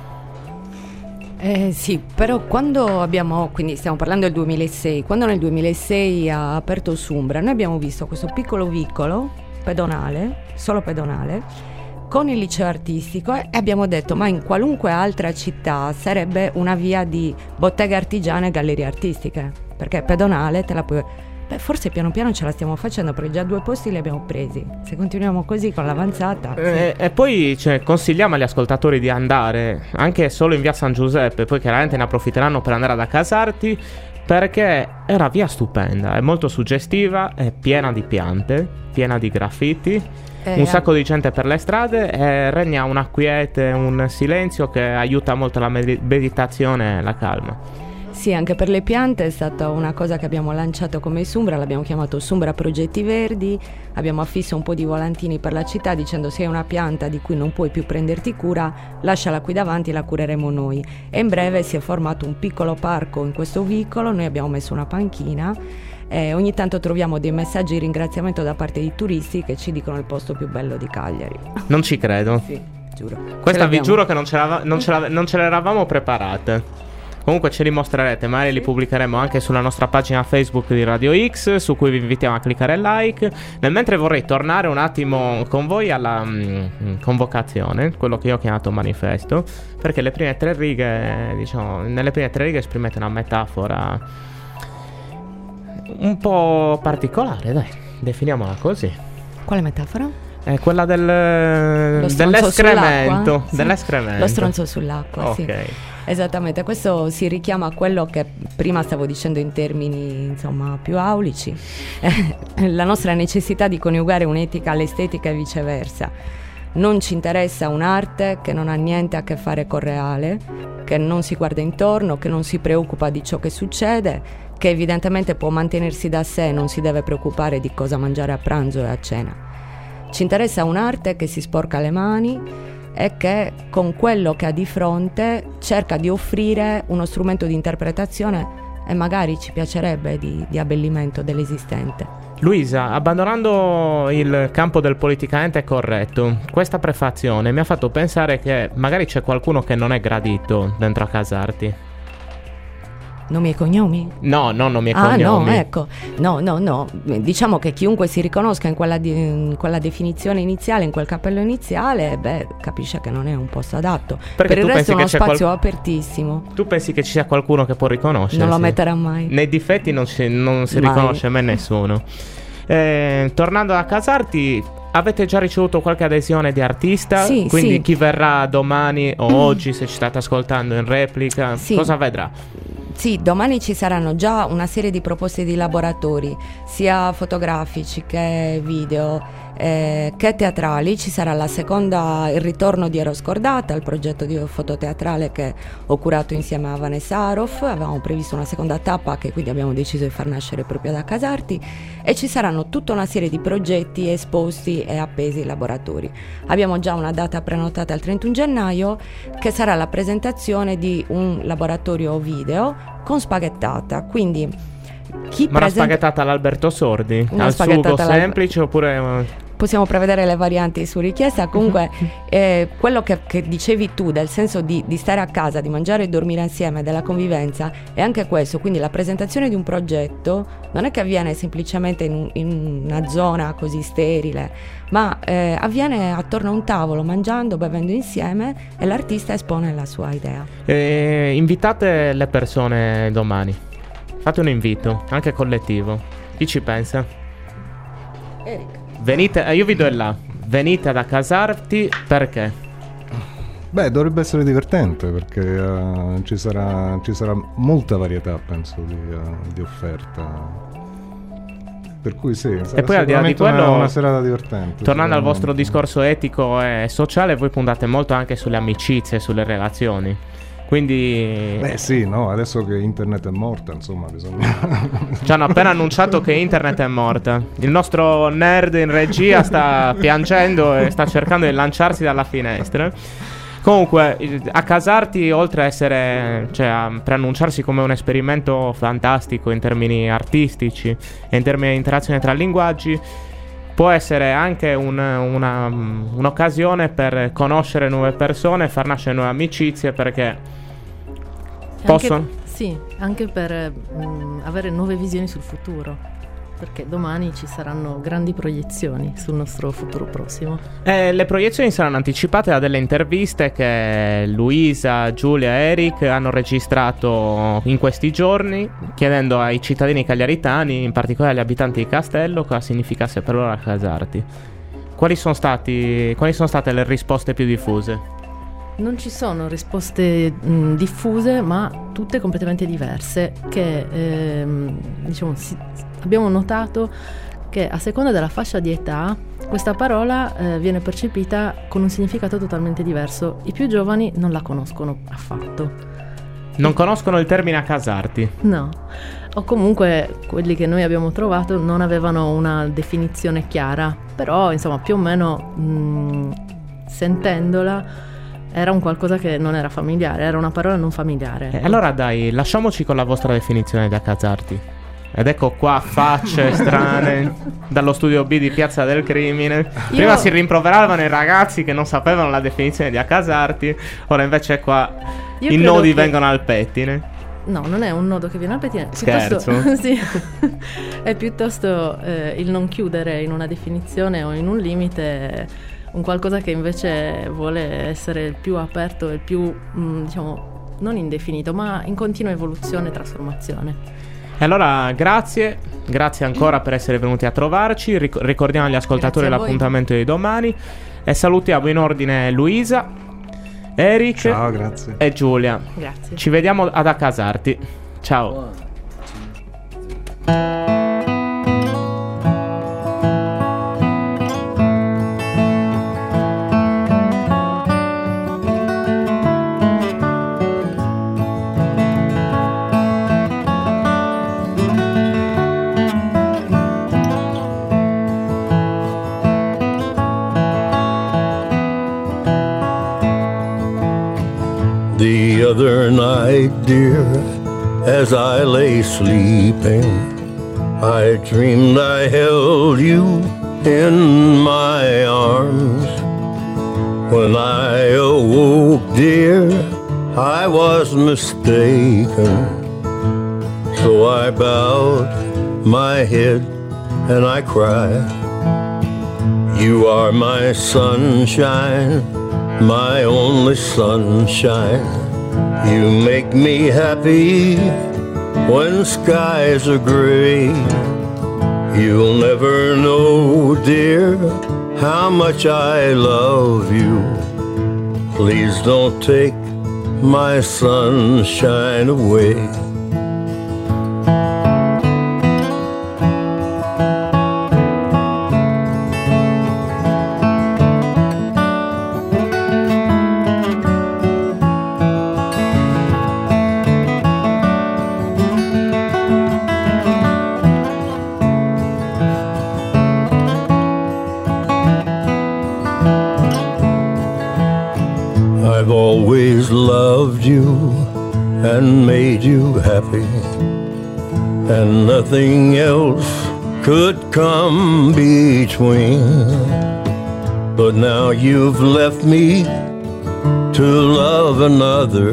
Sì, però quindi stiamo parlando del 2006, quando nel 2006 ha aperto Sumbra, noi abbiamo visto questo piccolo vicolo pedonale, solo pedonale, con il liceo artistico, e abbiamo detto ma in qualunque altra città sarebbe una via di botteghe artigiane e gallerie artistiche, perché pedonale te la puoi... forse piano piano ce la stiamo facendo, perché già 2 posti li abbiamo presi. Se continuiamo così con l'avanzata E poi consigliamo agli ascoltatori di andare anche solo in via San Giuseppe, poi chiaramente ne approfitteranno per andare ad Accasarti, perché è una via stupenda, è molto suggestiva, è piena di piante, piena di graffiti, un sacco di gente per le strade, e regna una quiete, un silenzio che aiuta molto la meditazione e la calma. Sì, anche per le piante è stata una cosa che abbiamo lanciato come Sumbra, l'abbiamo chiamato Sumbra Progetti Verdi, abbiamo affisso un po' di volantini per la città dicendo se hai una pianta di cui non puoi più prenderti cura, lasciala qui davanti e la cureremo noi. E in breve si è formato un piccolo parco in questo vicolo, noi abbiamo messo una panchina e ogni tanto troviamo dei messaggi di ringraziamento da parte di turisti che ci dicono il posto più bello di Cagliari. Non ci credo. Sì, giuro. Questa vi giuro che non ce l'eravamo preparate. Comunque ce li mostrerete, magari li pubblicheremo anche sulla nostra pagina Facebook di Radio X, su cui vi invitiamo a cliccare like. Nel mentre vorrei tornare un attimo con voi alla convocazione, quello che io ho chiamato manifesto, perché le prime 3 righe, diciamo, nelle prime 3 righe esprimete una metafora un po' particolare, dai, definiamola così. Quale metafora? È quella dell'escremento. Sì. Dell'escremento. Lo stronzo sull'acqua, ok. sì. Esattamente, questo si richiama a quello che prima stavo dicendo in termini, insomma, più aulici. La nostra necessità di coniugare un'etica all'estetica e viceversa. Non ci interessa un'arte che non ha niente a che fare col reale, che non si guarda intorno, che non si preoccupa di ciò che succede, che evidentemente può mantenersi da sé e non si deve preoccupare di cosa mangiare a pranzo e a cena. Ci interessa un'arte che si sporca le mani e che con quello che ha di fronte cerca di offrire uno strumento di interpretazione e magari ci piacerebbe di abbellimento dell'esistente. Luisa, abbandonando il campo del politicamente corretto, questa prefazione mi ha fatto pensare che magari c'è qualcuno che non è gradito dentro a Casarti. Nomi e cognomi? No, non nomi e cognomi. No, ecco. No. Diciamo che chiunque si riconosca in quella definizione iniziale, in quel cappello iniziale, capisce che non è un posto adatto. Perché per il resto è uno spazio apertissimo. Tu pensi che ci sia qualcuno che può riconoscersi? Non lo metterà mai. Nei difetti non si riconosce mai nessuno. Tornando a Casarti, avete già ricevuto qualche adesione di artista? Sì, quindi sì. chi verrà domani o oggi, se ci state ascoltando in replica, sì. Cosa vedrà? Sì, domani ci saranno già una serie di proposte di laboratori, sia fotografici che video, che teatrali. Ci sarà il ritorno di Ero Scordata, il progetto di fototeatrale che ho curato insieme a Vanessa Aroff. Avevamo previsto una seconda tappa che quindi abbiamo deciso di far nascere proprio da Casarti, e ci saranno tutta una serie di progetti esposti e appesi ai laboratori. Abbiamo già una data prenotata al 31 gennaio che sarà la presentazione di un laboratorio video con spaghettata, quindi una spaghettata all'Alberto Sordi? Al sugo semplice oppure... Possiamo prevedere le varianti su richiesta. Comunque quello che dicevi tu del senso di stare a casa, di mangiare e dormire insieme, della convivenza, è anche questo. Quindi la presentazione di un progetto non è che avviene semplicemente in una zona così sterile, ma avviene attorno a un tavolo, mangiando, bevendo insieme, e l'artista espone la sua idea. Invitate le persone domani, fate un invito anche collettivo. Chi ci pensa? Eric. Venite, io vi do il là. Venite ad Casarti perché? Dovrebbe essere divertente, perché ci sarà molta varietà, penso, di offerta. Per cui sì, sarà e poi al di là di quello, una serata divertente. Tornando al vostro discorso etico e sociale, voi puntate molto anche sulle amicizie, sulle relazioni. Quindi... sì, no, adesso che internet è morta, insomma, bisogna... Ci hanno appena annunciato che internet è morta. Il nostro nerd in regia sta piangendo e sta cercando di lanciarsi dalla finestra. Comunque, a Casarti, oltre a essere, a preannunciarsi come un esperimento fantastico in termini artistici e in termini di interazione tra linguaggi, può essere anche un'occasione per conoscere nuove persone, far nascere nuove amicizie, perché anche per avere nuove visioni sul futuro, perché domani ci saranno grandi proiezioni sul nostro futuro prossimo. Le proiezioni saranno anticipate da delle interviste che Luisa, Giulia e Eric hanno registrato in questi giorni, chiedendo ai cittadini cagliaritani, in particolare agli abitanti di Castello, cosa significasse per loro Casarti. Quali sono state le risposte più diffuse? Non ci sono risposte diffuse, ma tutte completamente diverse, che abbiamo notato che a seconda della fascia di età questa parola viene percepita con un significato totalmente diverso. I più giovani non la conoscono affatto. Non conoscono il termine a Casarti? No, o comunque quelli che noi abbiamo trovato non avevano una definizione chiara, però insomma più o meno sentendola era un qualcosa che non era familiare, era una parola non familiare. Allora dai, lasciamoci con la vostra definizione di Casarti. Ed ecco qua facce strane dallo studio B di Piazza del Crimine. Prima si rimproveravano i ragazzi che non sapevano la definizione di Casarti, ora invece qua i nodi vengono al pettine. No, non è un nodo che viene al pettine. Scherzo. Sì, è piuttosto il non chiudere in una definizione o in un limite un qualcosa che invece vuole essere il più aperto e il più, diciamo, non indefinito, ma in continua evoluzione e trasformazione. E allora grazie ancora per essere venuti a trovarci. Ricordiamo agli ascoltatori l'appuntamento di domani e salutiamo in ordine Luisa, Eric, ciao, grazie, e Giulia. Grazie. Ci vediamo ad Accasarti. Ciao. The other night, dear, as I lay sleeping, I dreamed I held you in my arms. When I awoke, dear, I was mistaken. So I bowed my head and I cried. You are my sunshine, my only sunshine. You make me happy when skies are gray. You'll never know, dear, how much I love you. Please don't take my sunshine away. I've always loved you and made you happy, and nothing else could come between. But now you've left me to love another.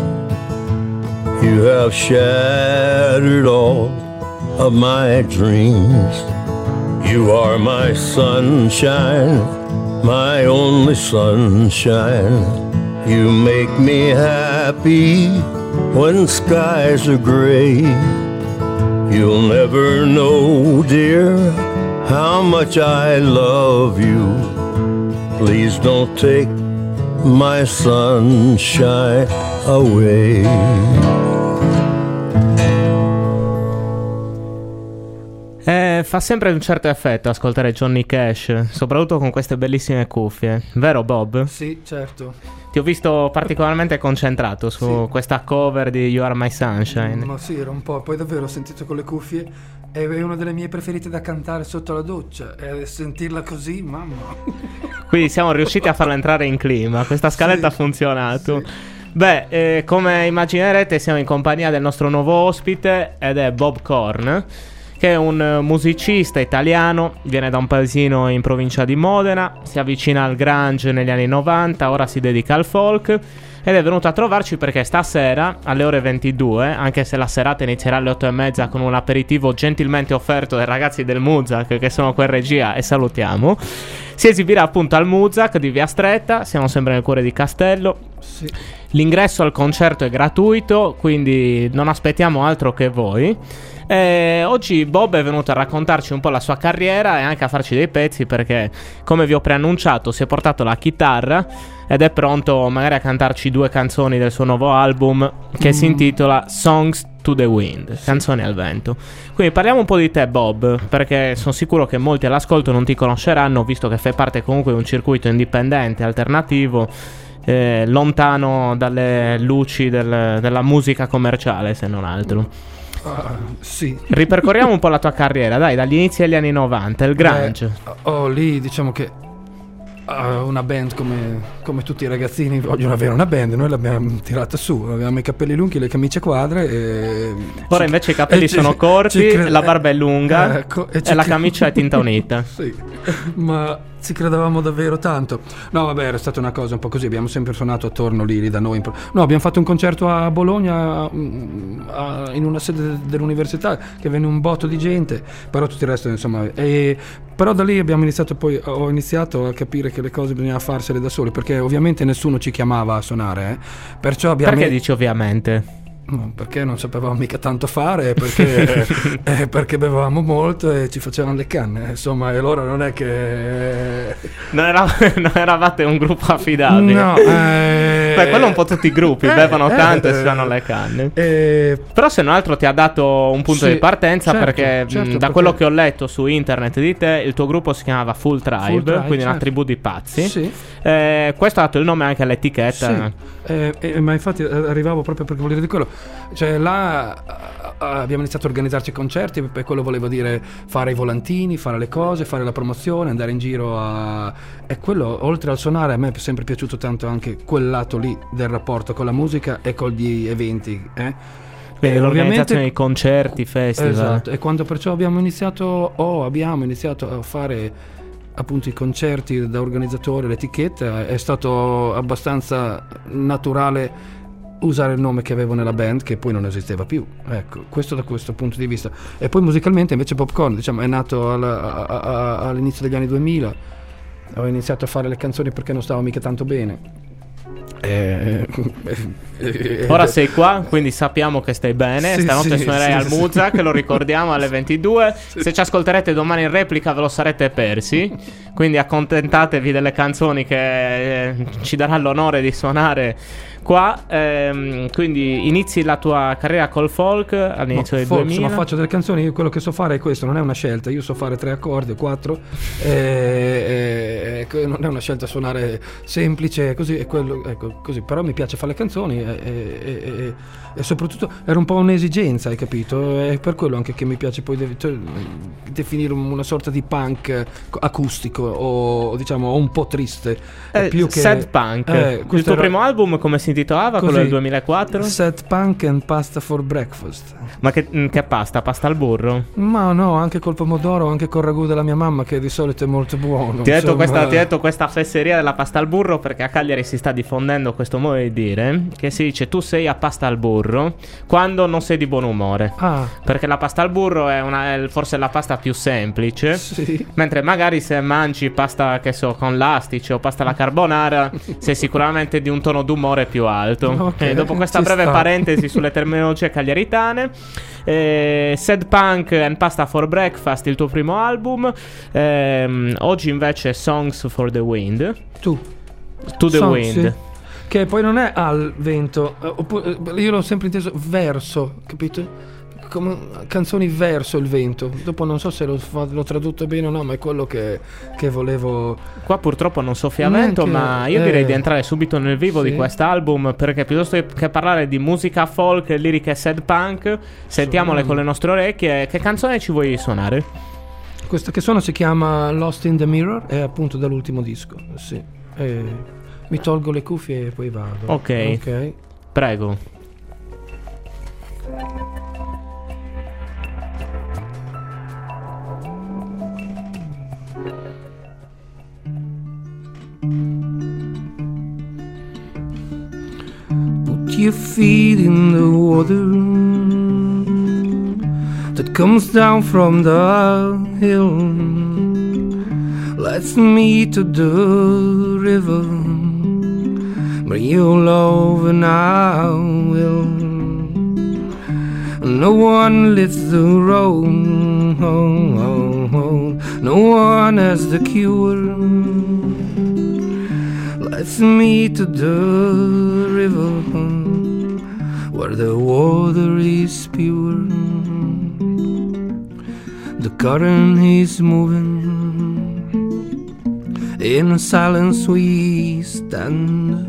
You have shattered all of my dreams. You are my sunshine, my only sunshine. You make me happy when skies are gray. You'll never know, dear, how much I love you. Please don't take my sunshine away. Fa sempre un certo effetto ascoltare Johnny Cash, soprattutto con queste bellissime cuffie. Vero, Bob? Sì, certo. Ti ho visto particolarmente concentrato su questa cover di You Are My Sunshine. Ma sì, era un po'. Poi davvero ho sentito con le cuffie. È una delle mie preferite da cantare sotto la doccia. E sentirla così, mamma. Quindi siamo riusciti a farla entrare in clima. Questa scaletta ha funzionato. Sì. Beh, come immaginerete siamo in compagnia del nostro nuovo ospite ed è Bob Korn, che è un musicista italiano, viene da un paesino in provincia di Modena, si avvicina al grunge negli anni 90, ora si dedica al folk ed è venuto a trovarci perché stasera alle ore 22, anche se la serata inizierà alle 8:30 con un aperitivo gentilmente offerto dai ragazzi del Muzak, che sono qua in regia e salutiamo, si esibirà appunto al Muzak di Via Stretta, siamo sempre nel cuore di Castello. Sì. L'ingresso al concerto è gratuito, quindi non aspettiamo altro che voi. Oggi Bob è venuto a raccontarci un po' la sua carriera e anche a farci dei pezzi, perché come vi ho preannunciato si è portato la chitarra ed è pronto magari a cantarci 2 canzoni del suo nuovo album che si intitola Songs to the Wind, canzoni al vento. Quindi parliamo un po' di te, Bob, perché sono sicuro che molti all'ascolto non ti conosceranno, visto che fai parte comunque di un circuito indipendente, alternativo, lontano dalle luci della musica commerciale, se non altro. Sì. Ripercorriamo un po' la tua carriera, dai, dagli inizi degli anni 90, il grunge. Lì diciamo che una band come tutti i ragazzini vogliono avere una band, noi l'abbiamo tirata su, avevamo i capelli lunghi, le camicie quadre e ora invece i capelli sono corti, la barba è lunga, ecco, e la camicia è tinta unita. Sì, ma ci credevamo davvero tanto. No, vabbè, era stata una cosa un po' così, abbiamo sempre suonato attorno lì da noi. No, abbiamo fatto un concerto a Bologna in una sede dell'università che venne un botto di gente, però tutto il resto insomma, però da lì ho iniziato a capire che le cose bisognava farsele da soli, perché ovviamente nessuno ci chiamava a suonare, perciò abbiamo... Perché dici ovviamente? No, perché non sapevamo mica tanto fare, perché bevevamo molto e ci facevano le canne, insomma, e allora non è che... Non eravate un gruppo affidabile. No, beh, quello un po' tutti i gruppi, bevono tanto e si fanno le canne. Però se non altro ti ha dato un punto di partenza, certo, perché da quello che ho letto su internet di te, il tuo gruppo si chiamava Full Tribe, quindi una tribù di pazzi. Sì. Questo ha dato il nome anche all'etichetta. Sì. Ma infatti arrivavo proprio perché volevo dire quello. Cioè là abbiamo iniziato a organizzarci concerti, per quello volevo dire fare i volantini, fare le cose, fare la promozione, andare in giro e quello, oltre al suonare, a me è sempre piaciuto tanto anche quel lato lì del rapporto con la musica e con gli eventi, l'organizzazione dei concerti, festival. Esatto, e quando perciò abbiamo iniziato a fare appunto i concerti da organizzatore, l'etichetta, è stato abbastanza naturale usare il nome che avevo nella band, che poi non esisteva più, ecco, questo da questo punto di vista. E poi musicalmente invece Popcorn, diciamo, è nato all'inizio degli anni 2000. Ho iniziato a fare le canzoni perché non stavo mica tanto bene. Ora sei qua, quindi sappiamo che stai bene. Stanotte suonerai al Musa, che lo ricordiamo, alle 22. Se ci ascolterete domani in replica ve lo sarete persi, quindi accontentatevi delle canzoni che ci darà l'onore di suonare qua. Quindi inizi la tua carriera col folk all'inizio del 2000. Insomma, faccio delle canzoni, io quello che so fare è questo, non è una scelta, io so fare 3 accordi o 4, non è una scelta suonare semplice così, è quello, ecco, così, però mi piace fare le canzoni e soprattutto era un po' un'esigenza, hai capito? È per quello anche che mi piace poi definire una sorta di punk acustico o diciamo un po' triste, più che sad punk. Il tuo primo album come si intitolava? Così, quello del 2004? Sad Punk and Pasta for Breakfast. Ma che pasta? Pasta al burro? Ma no, anche col pomodoro, anche col ragù della mia mamma, che di solito è molto buono. Ti ho detto questa fesseria della pasta al burro perché a Cagliari si sta diffondendo questo modo di dire, che si dice tu sei a pasta al burro quando non sei di buon umore, perché la pasta al burro è forse la pasta più semplice, mentre magari se mangi pasta, che so, con l'astice o pasta alla carbonara sei sicuramente di un tono d'umore più alto. E dopo questa breve parentesi sulle terminologie cagliaritane, Sad Punk and Pasta for Breakfast, il tuo primo album. Oggi invece Songs for the Wind. To the Wind, sì. Che poi non è al vento, io l'ho sempre inteso verso, capito? Come canzoni verso il vento. Dopo non so se l'ho tradotto bene o no, ma è quello che volevo. Qua purtroppo non soffia vento, ma io direi di entrare subito nel vivo di quest'album, perché piuttosto che parlare di musica folk, lirica e sad punk, sentiamole con le nostre orecchie. Che canzone ci vuoi suonare? Questa che suona si chiama Lost in the Mirror, è appunto dall'ultimo disco. Sì. Mi tolgo le cuffie e poi vado. Ok. Prego. Put your feet in the water that comes down from the hill. Let's meet at the river. Bring your love and I will. No one lifts the road. No one has the cure. Let's meet at the river where the water is pure. The current is moving. In silence we stand.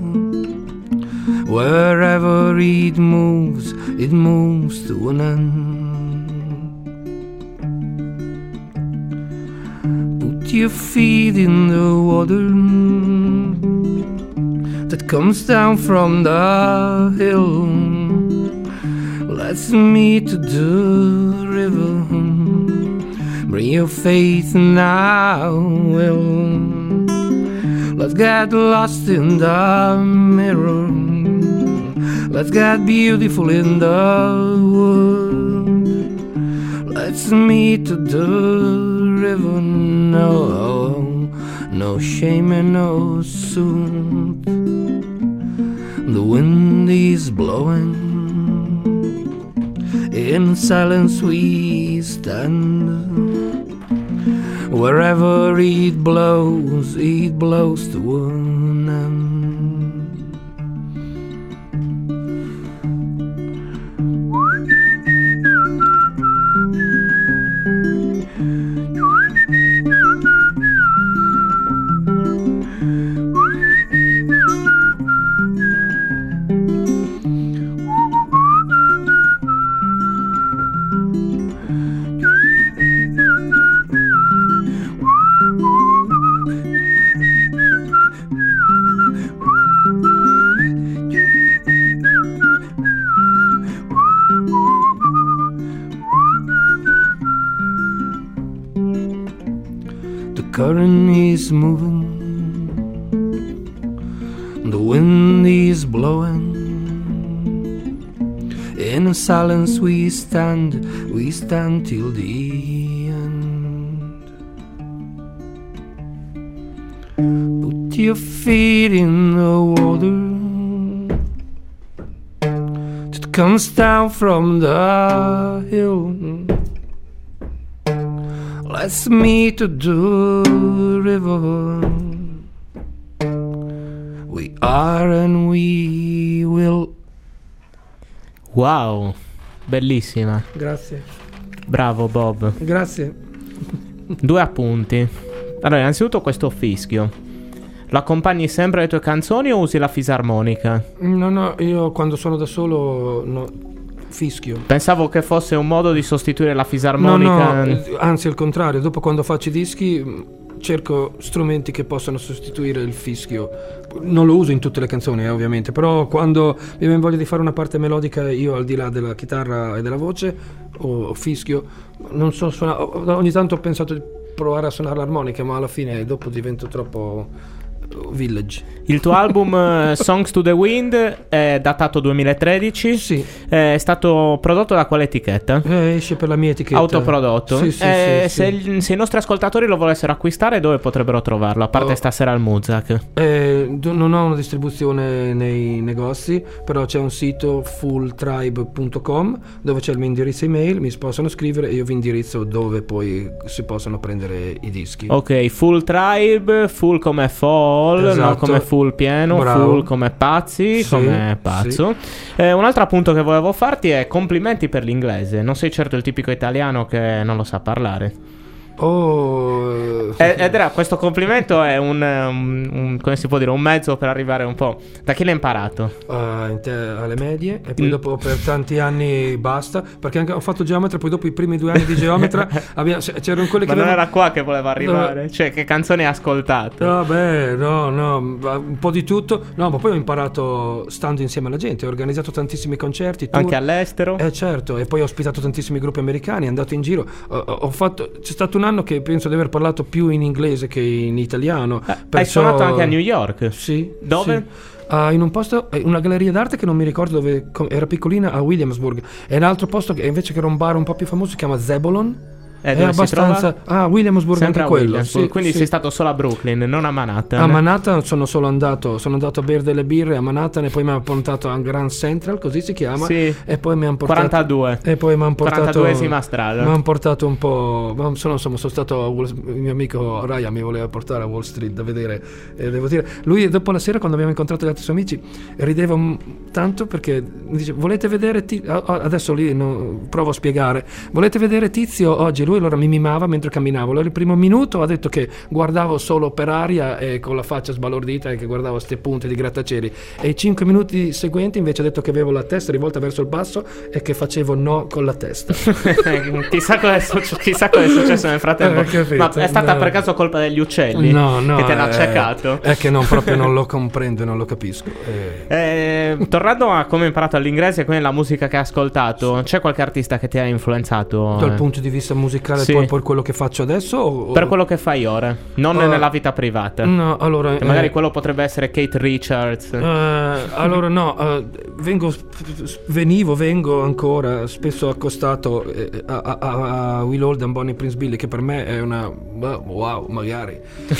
Wherever it moves to an end. Put Put your feet in the water that comes down from the hill. Let's meet the river. Bring your faith now, will. Let's get lost in the mirror. Let's get beautiful in the wood. Let's meet the river. No, no shame and no suit. The wind is blowing. In silence we stand. Wherever it blows to one end. Current is moving, the wind is blowing. In silence we stand till the end. Put your feet in the water that comes down from the hill. Let's meet the river. We are and we will. Wow, bellissima. Grazie. Bravo Bob. Grazie. 2 appunti. Allora, innanzitutto questo fischio. Lo accompagni sempre alle tue canzoni o usi la fisarmonica? No, io quando sono da solo fischio. Pensavo che fosse un modo di sostituire la fisarmonica. No, anzi al contrario, dopo quando faccio i dischi cerco strumenti che possano sostituire il fischio. Non lo uso in tutte le canzoni ovviamente, però quando mi viene voglia di fare una parte melodica, io al di là della chitarra e della voce o fischio non so suonare. Ogni tanto ho pensato di provare a suonare l'armonica, ma alla fine dopo divento troppo Village. Il tuo album Songs to the Wind è datato 2013. Sì. È stato prodotto da quale etichetta? Esce per la mia etichetta. Autoprodotto. Sì, se i nostri ascoltatori lo volessero acquistare, dove potrebbero trovarlo? A parte stasera al Muzak. Non ho una distribuzione nei negozi, però c'è un sito fulltribe.com dove c'è il mio indirizzo email, mi possono scrivere e io vi indirizzo dove poi si possono prendere i dischi. Ok, Full Tribe, full come fall. Esatto. No, come full pieno. Bravo. Full come pazzi, Sì, come pazzo. sì. Un altro appunto che volevo farti è complimenti per l'inglese. Non sei certo il tipico italiano che non lo sa parlare. Ed era questo complimento è un come si può dire, un mezzo per arrivare un po'. Da chi l'hai imparato? Alle medie e poi dopo per tanti anni basta, perché anche ho fatto geometra, poi dopo i primi 2 anni di geometra c'erano quelli che non era qua che voleva arrivare, cioè che canzoni hai ascoltato? Vabbè, no, un po' di tutto. No, ma poi ho imparato stando insieme alla gente, ho organizzato tantissimi concerti, tour. Anche all'estero? Certo, e poi ho ospitato tantissimi gruppi americani, andato in giro, c'è stato un anno che penso di aver parlato più in inglese che in italiano. Hai suonato anche a New York? Sì. Dove? Sì. In un posto, una galleria d'arte che non mi ricordo dove, era piccolina, a Williamsburg, e un altro posto che invece che era un bar un po' più famoso si chiama Zebulon. È abbastanza. Williamsburg, sempre anche quello. Williamsburg. Sì, quindi sì. sei stato solo a Brooklyn, non a Manhattan. A Manhattan sono andato a bere delle birre a Manhattan e poi mi hanno portato a Grand Central, così si chiama. Sì. E poi mi hanno portato 42. E poi mi hanno portato 42esima strada. Mi hanno portato un po'. Sono stato il mio amico Ryan mi voleva portare a Wall Street da vedere. E devo dire, lui dopo la sera, quando abbiamo incontrato gli altri suoi amici, rideva tanto perché mi dice: volete vedere adesso lì provo a spiegare. Volete vedere Tizio oggi? lui allora mi mimava mentre camminavo. Allora il primo minuto ha detto che guardavo solo per aria e con la faccia sbalordita e che guardavo ste punte di grattacieli, e i 5 minuti seguenti invece ha detto che avevo la testa rivolta verso il basso e che facevo no con la testa. Chissà cosa è successo nel frattempo. Ma è stata per caso colpa degli uccelli? No, che te l'ha accecato? È che proprio non lo comprendo, non lo capisco. Tornando a come hai imparato l'inglese e quindi la musica che hai ascoltato, c'è qualche artista che ti ha influenzato? Dal punto di vista musicale, sì. poi per quello che faccio adesso? Per quello che fai ora, non nella vita privata. No, allora... Che magari quello potrebbe essere Kate Richards. Allora no, vengo ancora spesso accostato a Will Oldham, Bonnie Prince Billy, che per me è una... wow, magari.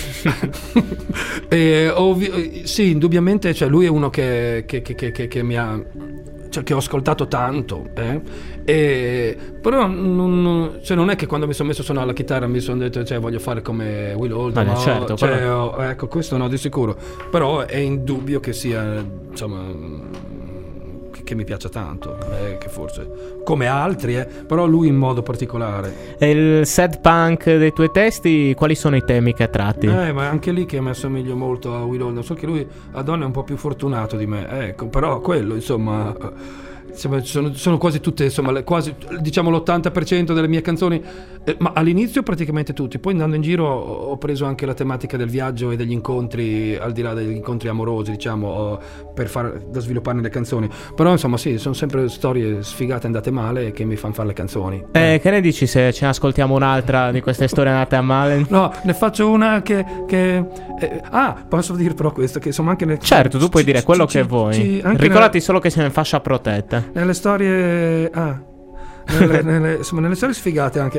Sì, indubbiamente, cioè, lui è uno che mi ha... Cioè, che ho ascoltato tanto, però non è che quando mi sono messo a suonare la chitarra mi sono detto, cioè, voglio fare come Will Oldham. Certo, ecco, questo no, di sicuro. Però è indubbio che sia, insomma, che mi piaccia tanto, che forse come altri, però lui in modo particolare. E il sad punk dei tuoi testi, quali sono i temi che tratti? Ma anche lì che mi assomiglio molto a Will Oldham, so che lui a Donna è un po' più fortunato di me, ecco, però quello, insomma, sono quasi tutte, insomma, quasi, diciamo, l'80% delle mie canzoni, ma all'inizio praticamente tutti. Poi andando in giro ho preso anche la tematica del viaggio e degli incontri, al di là degli incontri amorosi, diciamo, da sviluppare nelle canzoni. Però insomma sì, sono sempre storie sfigate andate male che mi fanno fare le canzoni. Che ne dici se ce ne ascoltiamo un'altra di queste storie andate a male? No, ne faccio una che posso dire però questo, che insomma anche certo, tu puoi dire quello che vuoi. Ricordati solo che siamo in fascia protetta. Nelle storie nelle storie sfigate anche,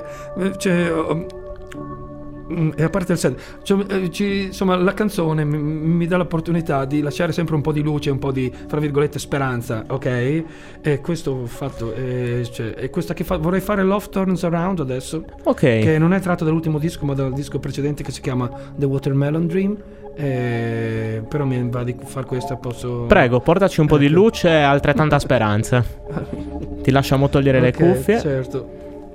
e a parte il set, insomma, la canzone mi dà l'opportunità di lasciare sempre un po' di luce, un po' di, fra virgolette, speranza, ok? E questo ho fatto, e questa che vorrei fare, Love Turns Around adesso, ok, che non è tratto dall'ultimo disco ma dal disco precedente che si chiama The Watermelon Dream. Però mi va di far questa, posso... Prego, portaci un po' di luce e altrettanta speranza. Ti lasciamo togliere le cuffie. Certo.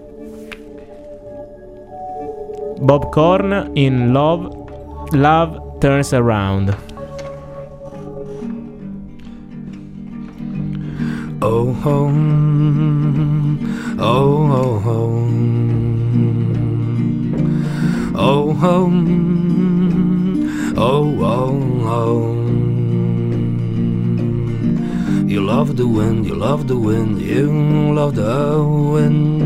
Bob Korn in Love Turns Around. Oh, oh, oh, oh, oh, oh, oh. Oh, oh, oh. You love the wind, you love the wind, you love the wind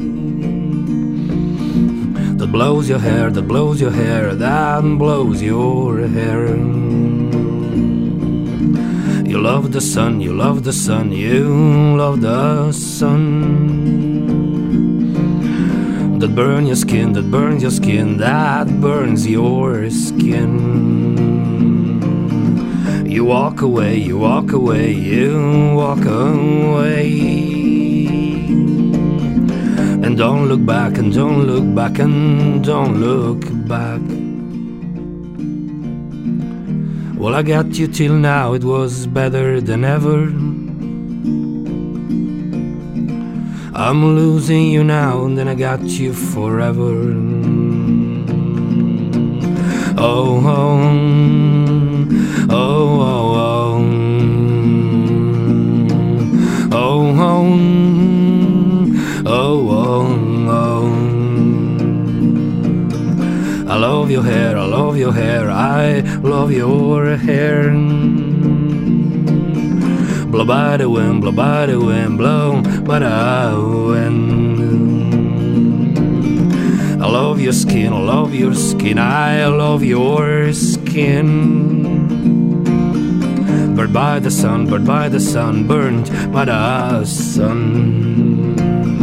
that blows your hair, that blows your hair, that blows your hair. You love the sun, you love the sun, you love the sun that burns your skin, that burns your skin, that burns your skin. You walk away, you walk away, you walk away, and don't look back, and don't look back, and don't look back. Well, I got you till now, it was better than ever. I'm losing you now, and then I got you forever. Oh, oh, oh, oh, oh, oh, oh, oh, oh. I love your hair, I love your hair, I love your hair. Blow by the wind, blow by the wind, blow by the wind. I love your skin, I love your skin, I love your skin. Burned by the sun, burned by the sun, burned by the sun.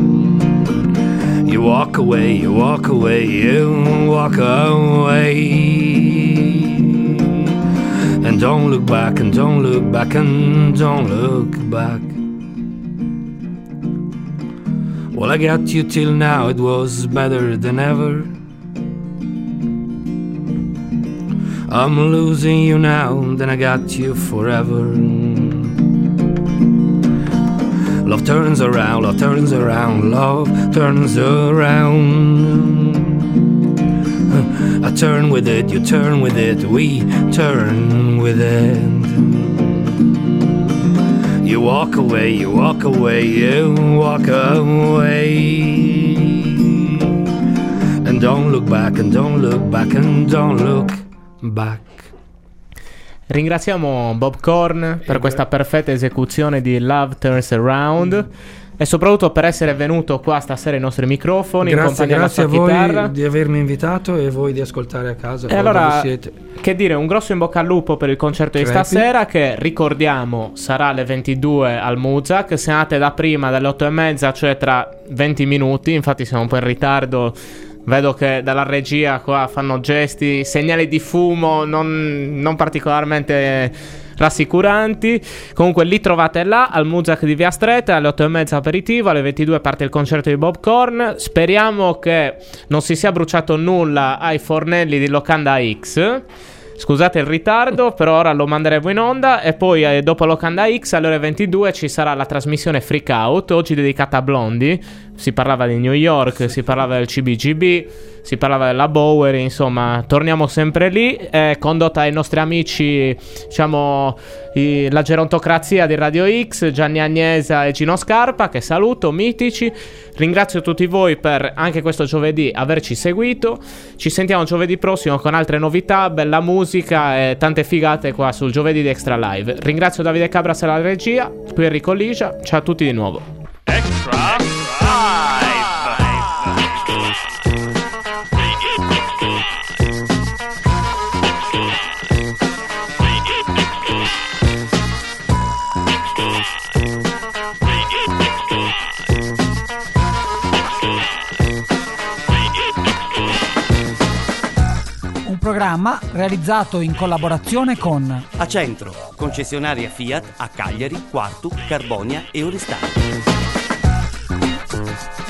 You walk away, you walk away, you walk away. And don't look back, and don't look back, and don't look back. Well, I got you till now, it was better than ever. I'm losing you now, then I got you forever. Love turns around, love turns around, love turns around. I turn with it, you turn with it, we turn with it. You walk away, you walk away, you walk away. And don't look back, and don't look back, and don't look back. Ringraziamo Bob Korn per questa perfetta esecuzione di Love Turns Around e soprattutto per essere venuto qua stasera ai nostri microfoni in compagnia della sua chitarra. Grazie a voi di avermi invitato e voi di ascoltare a casa. E allora, dove siete. Che dire, un grosso in bocca al lupo per il concerto di stasera, che ricordiamo sarà alle 22 al Muzak. Se andate da prima, dalle 8:30, cioè tra 20 minuti, infatti siamo un po' in ritardo. Vedo che dalla regia qua fanno gesti, segnali di fumo non particolarmente rassicuranti. Comunque li trovate là al Muzak di Via Stretta, alle 8:30 aperitivo, alle 22 parte il concerto di Bob Korn. Speriamo che non si sia bruciato nulla ai fornelli di Locanda X. Scusate il ritardo, però ora lo manderemo in onda. E poi dopo Locanda X alle ore 22 ci sarà la trasmissione Freak Out, oggi dedicata a Blondie. Si parlava di New York, si parlava del CBGB, si parlava della Bowery, insomma torniamo sempre lì. È condotta dai nostri amici, diciamo, la gerontocrazia di Radio X, Gianni Agnesa e Gino Scarpa, che saluto, mitici. Ringrazio tutti voi per anche questo giovedì averci seguito. Ci sentiamo giovedì prossimo con altre novità, bella musica e tante figate qua sul giovedì di Extra Live. Ringrazio Davide Cabras alla regia, qui Enrico Ligia, ciao a tutti di nuovo. Extra Live. Un programma realizzato in collaborazione con Acentro, concessionaria Fiat a Cagliari, Quartu, Carbonia e Oristano.